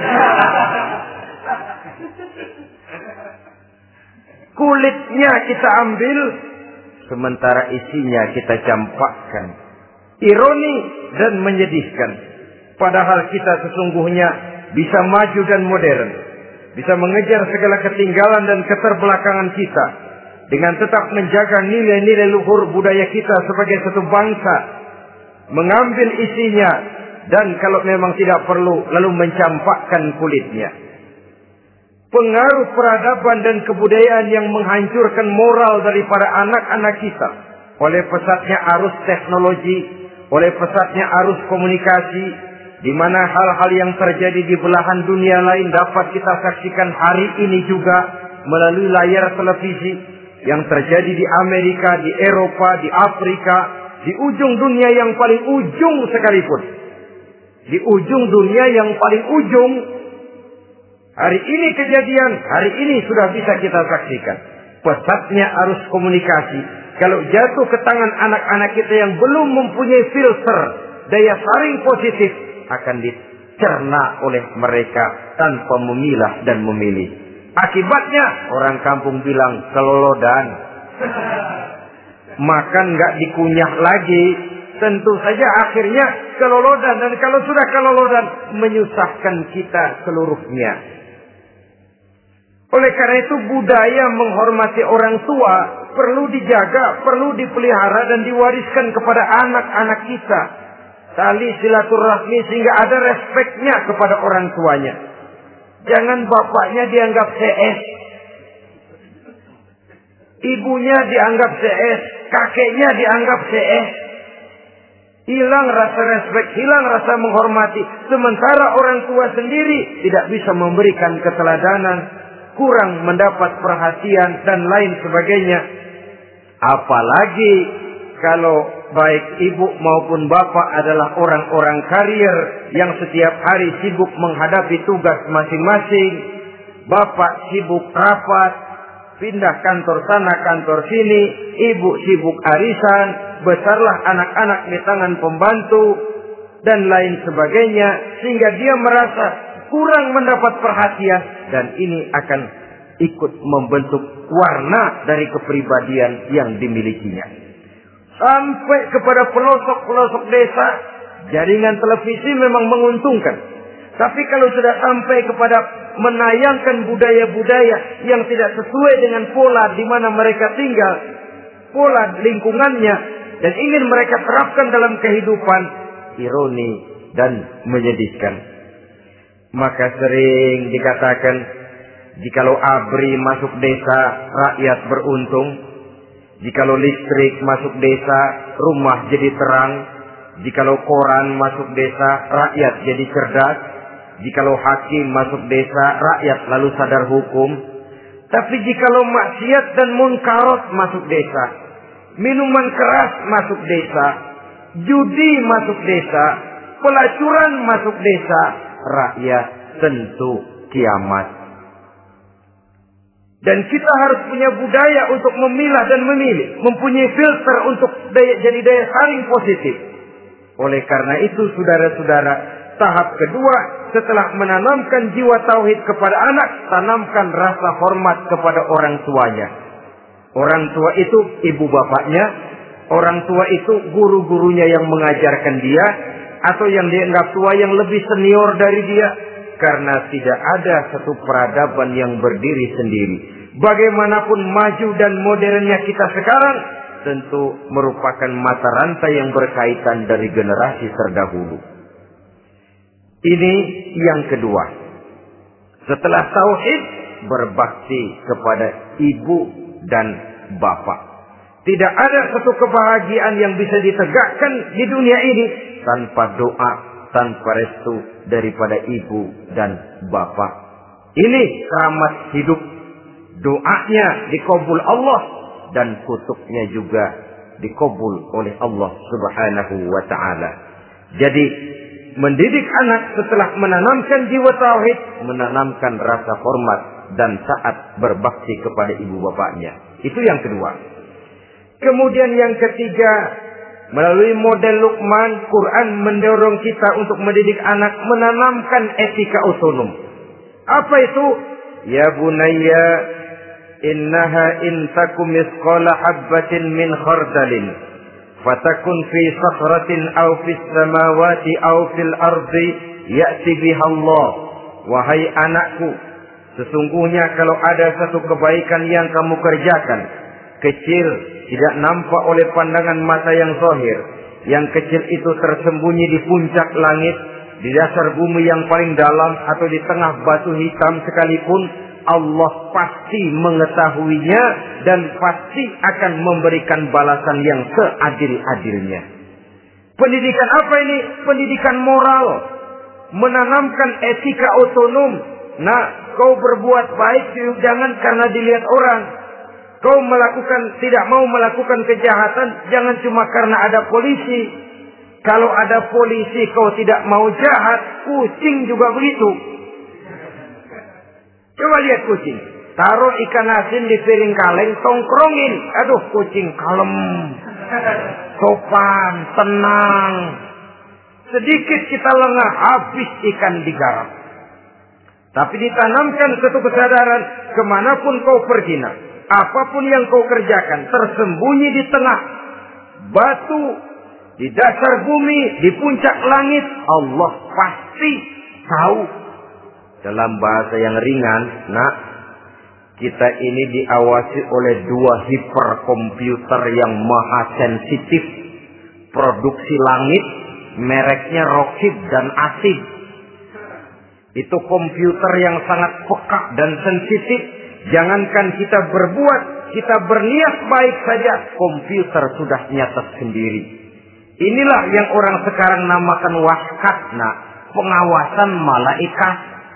Kulitnya kita ambil, sementara isinya kita campakkan. Ironi dan menyedihkan. Padahal kita sesungguhnya bisa maju dan modern, bisa mengejar segala ketinggalan dan keterbelakangan kita dengan tetap menjaga nilai-nilai luhur budaya kita sebagai satu bangsa, mengambil isinya dan kalau memang tidak perlu lalu mencampakkan kulitnya. Pengaruh peradaban dan kebudayaan yang menghancurkan moral daripada anak-anak kita oleh pesatnya arus teknologi, oleh pesatnya arus komunikasi, di mana hal-hal yang terjadi di belahan dunia lain dapat kita saksikan hari ini juga melalui layar televisi, yang terjadi di Amerika, di Eropa, di Afrika, di ujung dunia yang paling ujung sekalipun. Di ujung dunia yang paling ujung, hari ini kejadian, hari ini sudah bisa kita saksikan. Pesatnya arus komunikasi, kalau jatuh ke tangan anak-anak kita yang belum mempunyai filter, daya saring positif, akan dicerna oleh mereka tanpa memilah dan memilih. Akibatnya orang kampung bilang kelolodan. Makan nggak dikunyah lagi. Tentu saja akhirnya kelolodan. Dan kalau sudah kelolodan, menyusahkan kita seluruhnya. Oleh karena itu budaya menghormati orang tua perlu dijaga, perlu dipelihara dan diwariskan kepada anak-anak kita. Tali silaturahmi sehingga ada respeknya kepada orang tuanya. Jangan bapaknya dianggap CS, ibunya dianggap CS, kakeknya dianggap CS. Hilang rasa respek, hilang rasa menghormati. Sementara orang tua sendiri tidak bisa memberikan keteladanan, kurang mendapat perhatian dan lain sebagainya. Apalagi kalau baik ibu maupun bapak adalah orang-orang karier yang setiap hari sibuk menghadapi tugas masing-masing. Bapak sibuk rapat, pindah kantor sana kantor sini, ibu sibuk arisan, besarlah anak-anak di tangan pembantu dan lain sebagainya, sehingga dia merasa kurang mendapat perhatian, dan ini akan ikut membentuk warna dari kepribadian yang dimilikinya. Sampai kepada pelosok-pelosok desa, jaringan televisi memang menguntungkan. Tapi kalau sudah sampai kepada menayangkan budaya-budaya yang tidak sesuai dengan pola di mana mereka tinggal, pola lingkungannya, dan ingin mereka terapkan dalam kehidupan, ironi dan menyedihkan. Maka sering dikatakan, jikalau ABRI masuk desa, rakyat beruntung. Jikalau listrik masuk desa, rumah jadi terang. Jikalau koran masuk desa, rakyat jadi cerdas. Jikalau hakim masuk desa, rakyat lalu sadar hukum. Tapi jikalau maksiat dan munkarat masuk desa, minuman keras masuk desa, judi masuk desa, pelacuran masuk desa, rakyat tentu kiamat. Dan kita harus punya budaya untuk memilah dan memilih, mempunyai filter untuk jadi daya saring positif. Oleh karena itu, saudara-saudara, tahap kedua setelah menanamkan jiwa tauhid kepada anak, tanamkan rasa hormat kepada orang tuanya. Orang tua itu ibu bapaknya, orang tua itu guru-gurunya yang mengajarkan dia, atau yang dianggap tua yang lebih senior dari dia. Karena tidak ada satu peradaban yang berdiri sendiri. Bagaimanapun maju dan modernnya kita sekarang, tentu merupakan mata rantai yang berkaitan dari generasi terdahulu. Ini yang kedua. Setelah tauhid, berbakti kepada ibu dan bapak. Tidak ada satu kebahagiaan yang bisa ditegakkan di dunia ini tanpa doa, tanpa restu daripada ibu dan bapak. Ini keramat hidup. Doanya dikabul Allah dan kutuknya juga dikabul oleh Allah Subhanahu wa ta'ala. Jadi mendidik anak setelah menanamkan jiwa tauhid, menanamkan rasa hormat dan taat berbakti kepada ibu bapaknya. Itu yang kedua. Kemudian yang ketiga, melalui model Luqman, Quran mendorong kita untuk mendidik anak menanamkan etika otonom. Apa itu? Ya bunayya, innaha in takum misqala habbatin min khardalin fatakun fi sakhratin aw fis samawati aw fil ardi ya'ti biha Allah. Wahai anakku, sesungguhnya kalau ada satu kebaikan yang kamu kerjakan, kecil, tidak nampak oleh pandangan mata yang zahir, yang kecil itu tersembunyi di puncak langit, di dasar bumi yang paling dalam, atau di tengah batu hitam sekalipun, Allah pasti mengetahuinya dan pasti akan memberikan balasan yang seadil-adilnya. Pendidikan apa ini? Pendidikan moral, menanamkan etika otonom. Nah, kau berbuat baik jangan karena dilihat orang. Kau tidak mau melakukan kejahatan jangan cuma karena ada polisi. Kalau ada polisi kau tidak mau jahat, kucing juga begitu. Coba lihat kucing. Taruh ikan asin di piring kaleng, tongkrongin. Aduh, kucing kalem, sopan, tenang. Sedikit kita lengah, habis ikan digarap. Tapi ditanamkan satu kesadaran, kemanapun kau pergi, apapun yang kau kerjakan, tersembunyi di tengah batu, di dasar bumi, di puncak langit, Allah pasti tahu. Dalam bahasa yang ringan, Kita ini diawasi oleh 2 hiperkomputer yang maha sensitif. Produksi langit, mereknya Rockheed dan Asid. Itu komputer yang sangat peka dan sensitif. Jangankan kita berbuat, kita berniat baik saja, komputer sudah nyatet sendiri. Inilah yang orang sekarang namakan waskat, pengawasan malaikat.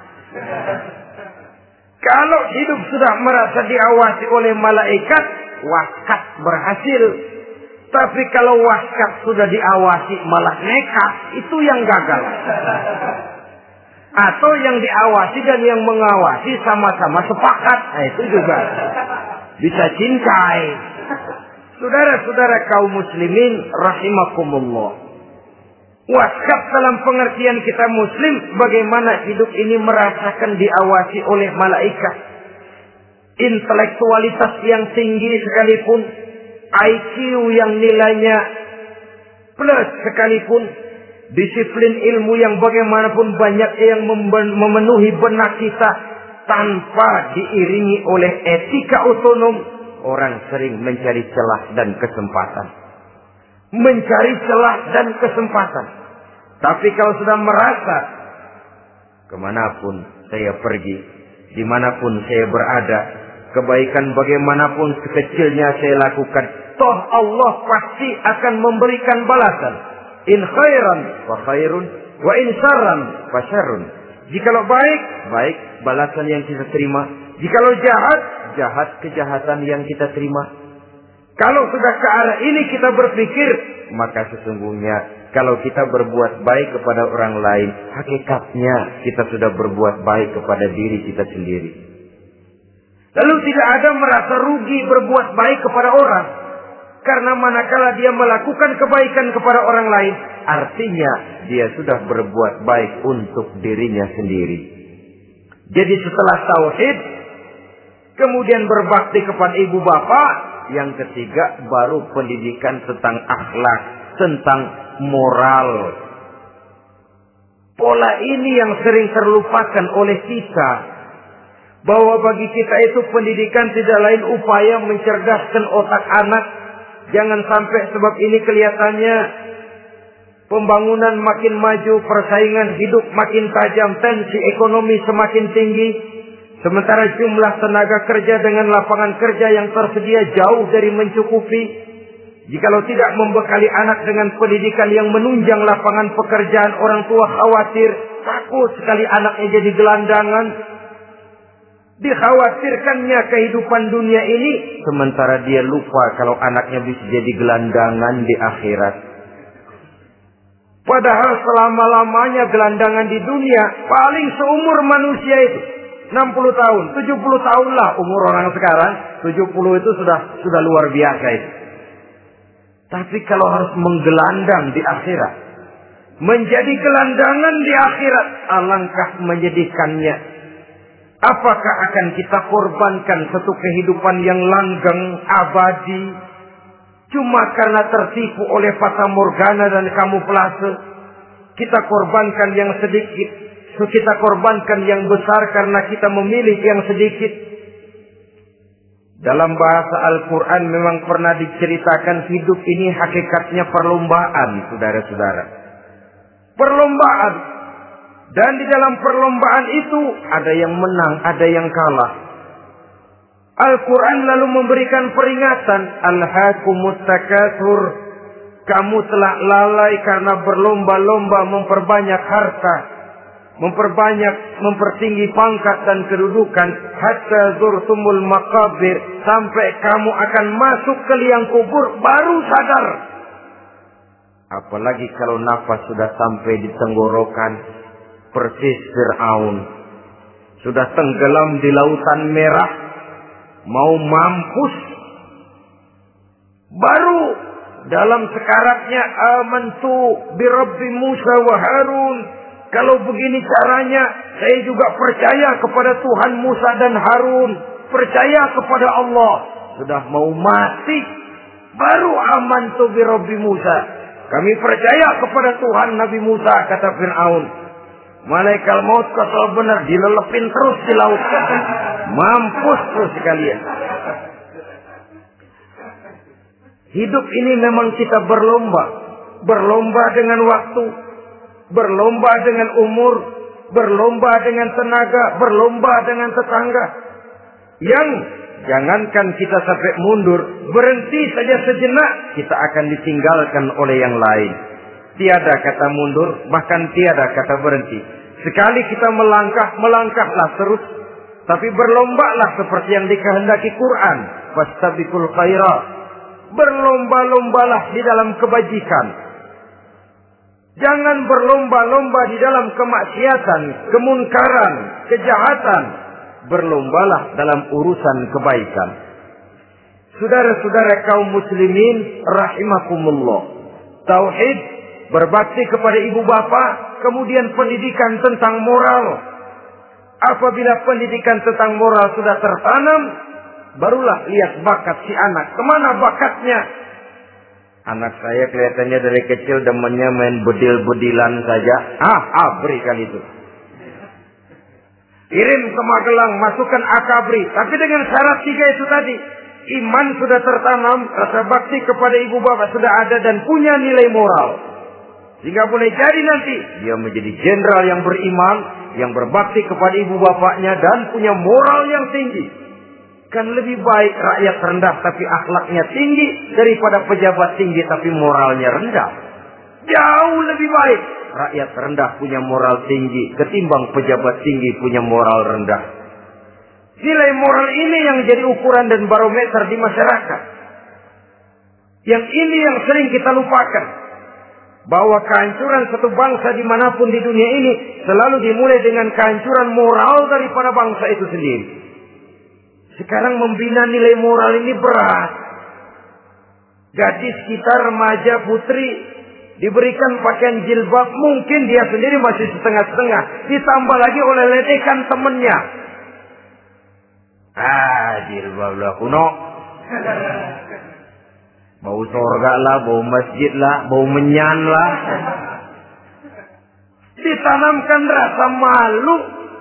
Kalau hidup sudah merasa diawasi oleh malaikat, waskat berhasil. Tapi kalau waskat sudah diawasi malah nekat, itu yang gagal. Atau yang diawasi dan yang mengawasi sama-sama sepakat, itu juga bisa cincai. Saudara-saudara kaum muslimin rahimakumullah. Waskat dalam pengertian kita muslim, bagaimana hidup ini merasakan diawasi oleh malaikat. Intelektualitas yang tinggi sekalipun, IQ yang nilainya plus sekalipun, disiplin ilmu yang bagaimanapun banyak yang memenuhi benak kita, tanpa diiringi oleh etika otonom, orang sering mencari celah dan kesempatan. Mencari celah dan kesempatan. Tapi kalau sudah merasa, kemanapun saya pergi, dimanapun saya berada, kebaikan bagaimanapun sekecilnya saya lakukan, toh Allah pasti akan memberikan balasan. In khairan fa khairun, wa in syarran fa syarrun. Jikalau baik, baik balasan yang kita terima. Jikalau jahat, jahat kejahatan yang kita terima. Kalau sudah ke arah ini kita berpikir, maka sesungguhnya kalau kita berbuat baik kepada orang lain, hakikatnya kita sudah berbuat baik kepada diri kita sendiri. Lalu tidak ada merasa rugi berbuat baik kepada orang. Karena manakala dia melakukan kebaikan kepada orang lain, artinya dia sudah berbuat baik untuk dirinya sendiri. Jadi setelah tauhid, kemudian berbakti kepada ibu bapak, yang ketiga baru pendidikan tentang akhlak, tentang moral. Pola ini yang sering terlupakan oleh kita. Bahwa bagi kita itu pendidikan tidak lain upaya mencerdaskan otak anak. Jangan sampai sebab ini kelihatannya pembangunan makin maju, persaingan hidup makin tajam, tensi ekonomi semakin tinggi. Sementara jumlah tenaga kerja dengan lapangan kerja yang tersedia jauh dari mencukupi. Jikalau tidak membekali anak dengan pendidikan yang menunjang lapangan pekerjaan, orang tua khawatir, takut sekali anaknya jadi gelandangan. Dikhawatirkannya kehidupan dunia ini, sementara dia lupa kalau anaknya bisa jadi gelandangan di akhirat. Padahal selama-lamanya gelandangan di dunia, paling seumur manusia itu 60 tahun, 70 tahun lah umur orang sekarang. 70 itu sudah luar biasa itu. Tapi kalau harus menggelandang di akhirat, menjadi gelandangan di akhirat, alangkah menyedihkannya. Apakah akan kita korbankan satu kehidupan yang langgeng, abadi, cuma karena tertipu oleh fata morgana dan kamuflase? Kita korbankan yang sedikit, kita korbankan yang besar karena kita memilih yang sedikit. Dalam bahasa Al-Quran memang pernah diceritakan hidup ini hakikatnya perlombaan, saudara-saudara. Perlombaan. Dan di dalam perlombaan itu ada yang menang, ada yang kalah. Al-Quran lalu memberikan peringatan. Alhaakumut takatsur. Kamu telah lalai karena berlomba-lomba memperbanyak harta, mempertinggi pangkat dan kedudukan, hatta zurtumul maqabir, sampai kamu akan masuk ke liang kubur baru sadar. Apalagi kalau nafas sudah sampai di tenggorokan, persis Fir'aun sudah tenggelam di lautan merah, mau mampus, baru dalam sekaratnya amantu bi Rabbi Musa wa Harun. Kalau begini caranya, saya juga percaya kepada Tuhan Musa dan Harun. Percaya kepada Allah. Sudah mau mati, baru amantu bi Rabbi Musa. Kami percaya kepada Tuhan Nabi Musa, kata Fir'aun. Malaikat maut kesal benar, dilelepin terus di laut. Mampus tuh sekalian. Hidup ini memang kita berlomba. Berlomba dengan waktu. Berlomba dengan umur. Berlomba dengan tenaga. Berlomba dengan tetangga. Yang jangankan kita sampai mundur. Berhenti saja sejenak. Kita akan ditinggalkan oleh yang lain. Tiada kata mundur. Bahkan tiada kata berhenti. Sekali kita melangkah. Melangkahlah terus. Tapi berlombalah seperti yang dikehendaki Quran. Fastabiqul khairat. Berlomba-lombalah di dalam kebajikan. Jangan berlomba-lomba di dalam kemaksiatan, kemunkaran, kejahatan. Berlombalah dalam urusan kebaikan. Saudara-saudara kaum muslimin rahimakumullah. Tauhid, berbakti kepada ibu bapa, kemudian pendidikan tentang moral. Apabila pendidikan tentang moral sudah tertanam, barulah lihat bakat si anak. Kemana bakatnya? Anak saya kelihatannya dari kecil demennya main bedil-bedilan saja. Berikan itu. Kirim ke Magelang, masukkan akabri. Tapi dengan syarat 3 itu tadi. Iman sudah tertanam, rasa bakti kepada ibu bapak sudah ada dan punya nilai moral. Sehingga boleh jadi nanti dia menjadi jenderal yang beriman, yang berbakti kepada ibu bapaknya dan punya moral yang tinggi. Kan lebih baik rakyat rendah tapi akhlaknya tinggi daripada pejabat tinggi tapi moralnya rendah. Jauh lebih baik rakyat rendah punya moral tinggi ketimbang pejabat tinggi punya moral rendah. Nilai moral ini yang jadi ukuran dan barometer di masyarakat. Yang ini yang sering kita lupakan. Bahwa kehancuran satu bangsa dimanapun di dunia ini selalu dimulai dengan kehancuran moral daripada bangsa itu sendiri. Sekarang membina nilai moral ini berat. Gadis kita, remaja, putri diberikan pakaian jilbab, mungkin dia sendiri masih setengah-setengah. Ditambah lagi oleh ledekan temennya. Jilbab lah kuno. Bau surga lah, bau masjid lah, bau menyan lah. Ditanamkan rasa malu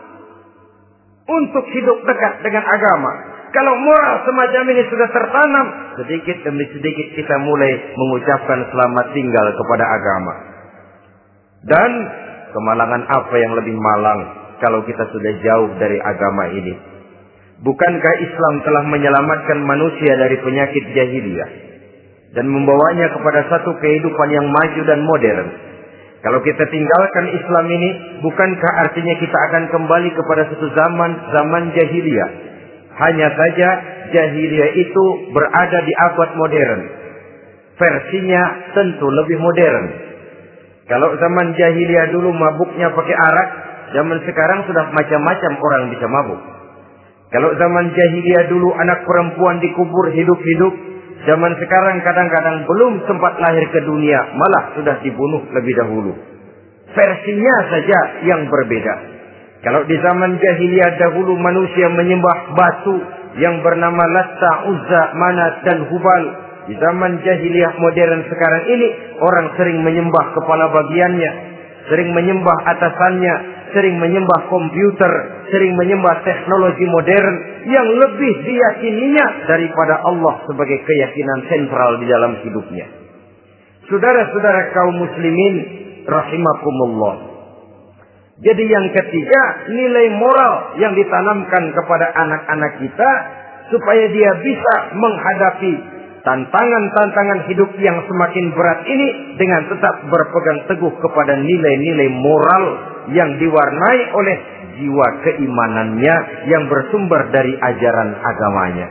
untuk hidup dekat dengan agama. Kalau moral semacam ini sudah tertanam, sedikit demi sedikit kita mulai mengucapkan selamat tinggal kepada agama. Dan kemalangan apa yang lebih malang kalau kita sudah jauh dari agama ini? Bukankah Islam telah menyelamatkan manusia dari penyakit jahiliyah dan membawanya kepada satu kehidupan yang maju dan modern? Kalau kita tinggalkan Islam ini, bukankah artinya kita akan kembali kepada satu zaman jahiliyah? Hanya saja jahiliyah itu berada di abad modern. Versinya tentu lebih modern. Kalau zaman jahiliyah dulu mabuknya pakai arak, zaman sekarang sudah macam-macam orang bisa mabuk. Kalau zaman jahiliyah dulu anak perempuan dikubur hidup-hidup, zaman sekarang kadang-kadang belum sempat lahir ke dunia, malah sudah dibunuh lebih dahulu. Versinya saja yang berbeda. Kalau di zaman jahiliyah dahulu manusia menyembah batu yang bernama Latta, Uzza, Manat dan Hubal. Di zaman jahiliyah modern sekarang ini orang sering menyembah kepala bagiannya, sering menyembah atasannya, sering menyembah komputer, sering menyembah teknologi modern yang lebih diyakininya daripada Allah sebagai keyakinan sentral di dalam hidupnya. Saudara-saudara kaum muslimin rahimakumullah. Jadi yang ketiga, nilai moral yang ditanamkan kepada anak-anak kita supaya dia bisa menghadapi tantangan-tantangan hidup yang semakin berat ini dengan tetap berpegang teguh kepada nilai-nilai moral yang diwarnai oleh jiwa keimanannya yang bersumber dari ajaran agamanya.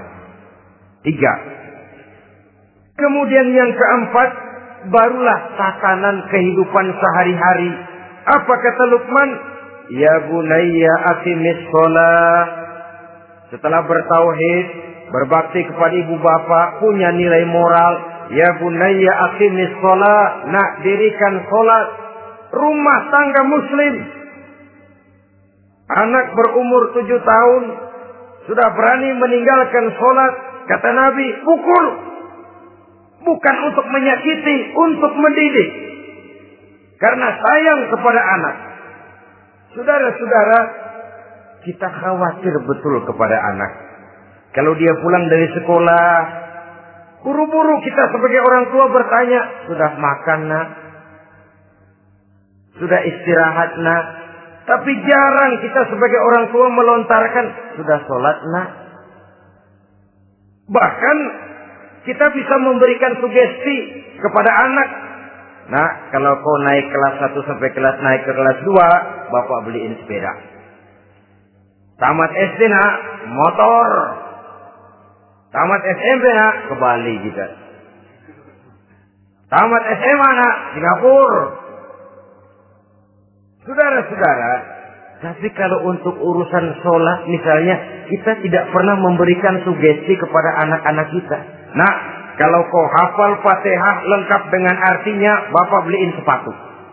3. Kemudian yang keempat, barulah tatanan kehidupan sehari-hari. Apa kata Luqman? Ya bunayya aqimis shalah. Setelah bertauhid, berbakti kepada ibu bapa, punya nilai moral. Ya bunayya aqimis shalah. Nak, dirikan salat. Rumah tangga muslim. Anak berumur 7 tahun sudah berani meninggalkan salat. Kata Nabi, pukul. Bukan untuk menyakiti, untuk mendidik. Karena sayang kepada anak. Saudara-saudara, kita khawatir betul kepada anak. Kalau dia pulang dari sekolah, buru-buru kita sebagai orang tua bertanya, sudah makan nak? Sudah istirahat nak? Tapi jarang kita sebagai orang tua melontarkan, sudah sholat nak? Bahkan kita bisa memberikan sugesti kepada anak. Nah, kalau kau naik kelas 1 sampai naik ke kelas 2, bapak beliin sepeda. Tamat SD nak, motor. Tamat SMP nak, ke Bali juga. Tamat SMA nak, Singapura. Saudara-saudara, tapi kalau untuk urusan sholat misalnya, kita tidak pernah memberikan sugesti kepada anak-anak kita. Nah, kalau kau hafal Fatihah lengkap dengan artinya, bapak beliin sepatu.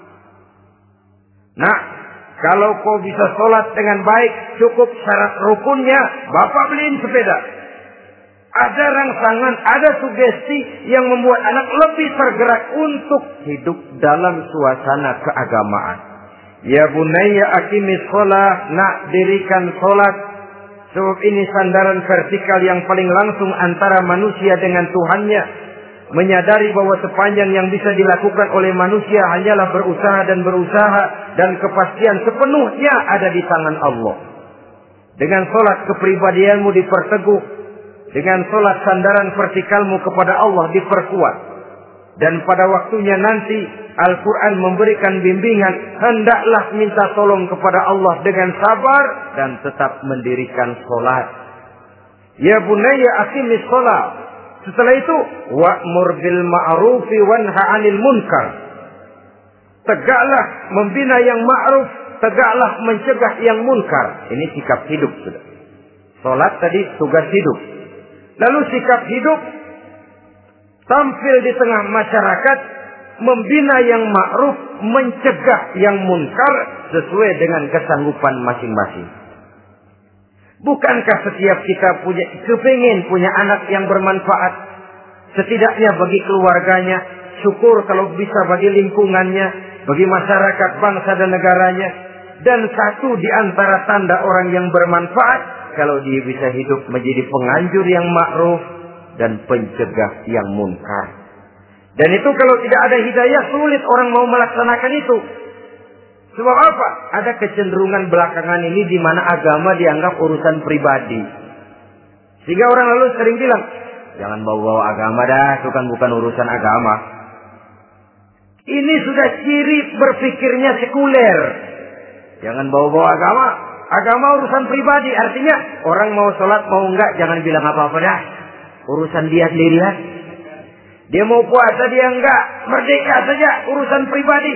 Nah, kalau kau bisa sholat dengan baik, cukup syarat rukunnya, bapak beliin sepeda. Ada rangsangan, ada sugesti yang membuat anak lebih tergerak untuk hidup dalam suasana keagamaan. Ya bunayya aqimis shalah, nak dirikan sholat. Sebab ini sandaran vertikal yang paling langsung antara manusia dengan Tuhannya. Menyadari bahwa sepanjang yang bisa dilakukan oleh manusia hanyalah berusaha dan kepastian sepenuhnya ada di tangan Allah. Dengan sholat kepribadianmu diperteguh. Dengan sholat sandaran vertikalmu kepada Allah diperkuat. Dan pada waktunya nanti Al-Quran memberikan bimbingan, hendaklah minta tolong kepada Allah dengan sabar dan tetap mendirikan sholat. Ya bunayya aqimis sholat. Setelah itu, wa'mur bil ma'rufi wanha 'anil munkar. Tegaklah membina yang ma'ruf, tegaklah mencegah yang munkar. Ini sikap hidup sudah. Sholat tadi tugas hidup. Lalu sikap hidup tampil di tengah masyarakat, membina yang ma'ruf, mencegah yang munkar sesuai dengan kesanggupan masing-masing. Bukankah setiap kita kepingin punya anak yang bermanfaat, setidaknya bagi keluarganya, syukur kalau bisa bagi lingkungannya, bagi masyarakat, bangsa dan negaranya. Dan satu di antara tanda orang yang bermanfaat, kalau dia bisa hidup menjadi penganjur yang ma'ruf dan pencegah yang munkar. Dan itu kalau tidak ada hidayah, sulit orang mau melaksanakan itu. Sebab apa? Ada kecenderungan belakangan ini di mana agama dianggap urusan pribadi. Sehingga orang lalu sering bilang, jangan bawa-bawa agama dah, itu kan bukan urusan agama. Ini sudah ciri berpikirnya sekuler. Jangan bawa-bawa agama. Agama urusan pribadi. Artinya orang mau sholat mau enggak, jangan bilang apa-apa dah. Urusan dia sendiri lah. Dia mau puasa dia enggak, merdeka saja, urusan pribadi.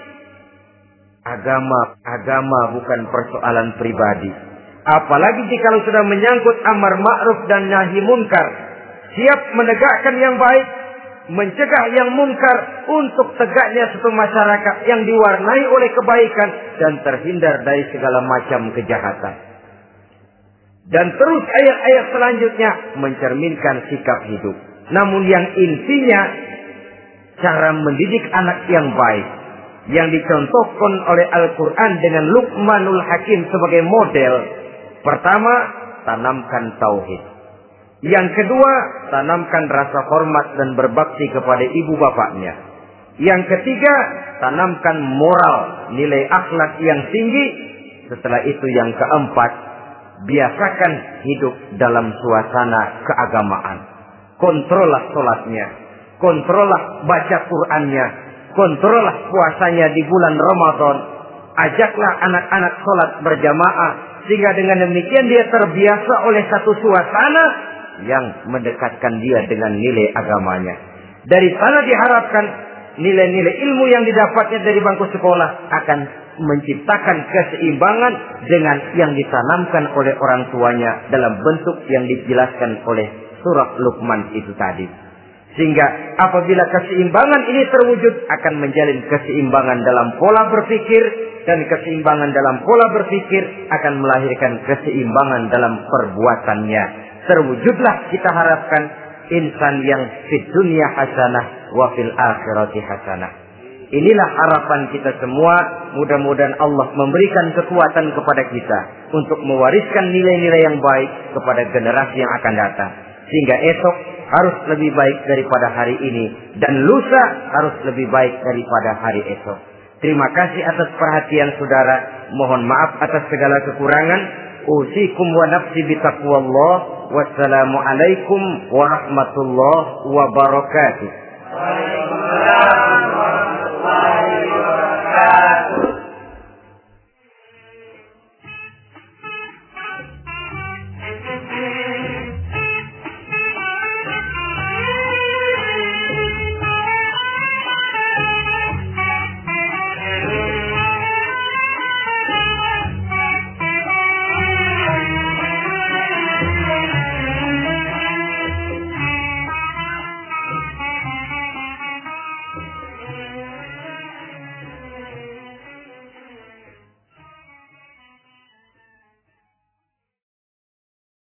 Agama bukan persoalan pribadi. Apalagi jika sudah menyangkut amar ma'ruf dan nahi munkar. Siap menegakkan yang baik, mencegah yang munkar untuk tegaknya suatu masyarakat yang diwarnai oleh kebaikan dan terhindar dari segala macam kejahatan. Dan terus ayat-ayat selanjutnya mencerminkan sikap hidup. Namun yang intinya cara mendidik anak yang baik yang dicontohkan oleh Al-Quran dengan Luqmanul Hakim sebagai model. Pertama, tanamkan tauhid. Yang kedua, tanamkan rasa hormat dan berbakti kepada ibu bapaknya. Yang ketiga, tanamkan moral, nilai akhlak yang tinggi. Setelah itu yang keempat, biasakan hidup dalam suasana keagamaan. Kontrollah sholatnya, kontrollah baca Qur'annya, kontrollah puasanya di bulan Ramadan. Ajaklah anak-anak sholat berjamaah, sehingga dengan demikian dia terbiasa oleh satu suasana yang mendekatkan dia dengan nilai agamanya. Dari sana diharapkan nilai-nilai ilmu yang didapatnya dari bangku sekolah akan menciptakan keseimbangan dengan yang ditanamkan oleh orang tuanya dalam bentuk yang dijelaskan oleh surah Luqman itu tadi. Sehingga apabila keseimbangan ini terwujud, akan menjalin keseimbangan dalam pola berpikir, dan keseimbangan dalam pola berpikir akan melahirkan keseimbangan dalam perbuatannya. Terwujudlah kita harapkan insan yang fid dunya hasanah wa fil akhirati hasanah. Inilah harapan kita semua. Mudah-mudahan Allah memberikan kekuatan kepada kita untuk mewariskan nilai-nilai yang baik kepada generasi yang akan datang. Sehingga esok harus lebih baik daripada hari ini. Dan lusa harus lebih baik daripada hari esok. Terima kasih atas perhatian saudara. Mohon maaf atas segala kekurangan. Usikum wa nafsi bitaqwallah. Wassalamualaikum warahmatullahi wabarakatuh. Waalaikumsalam.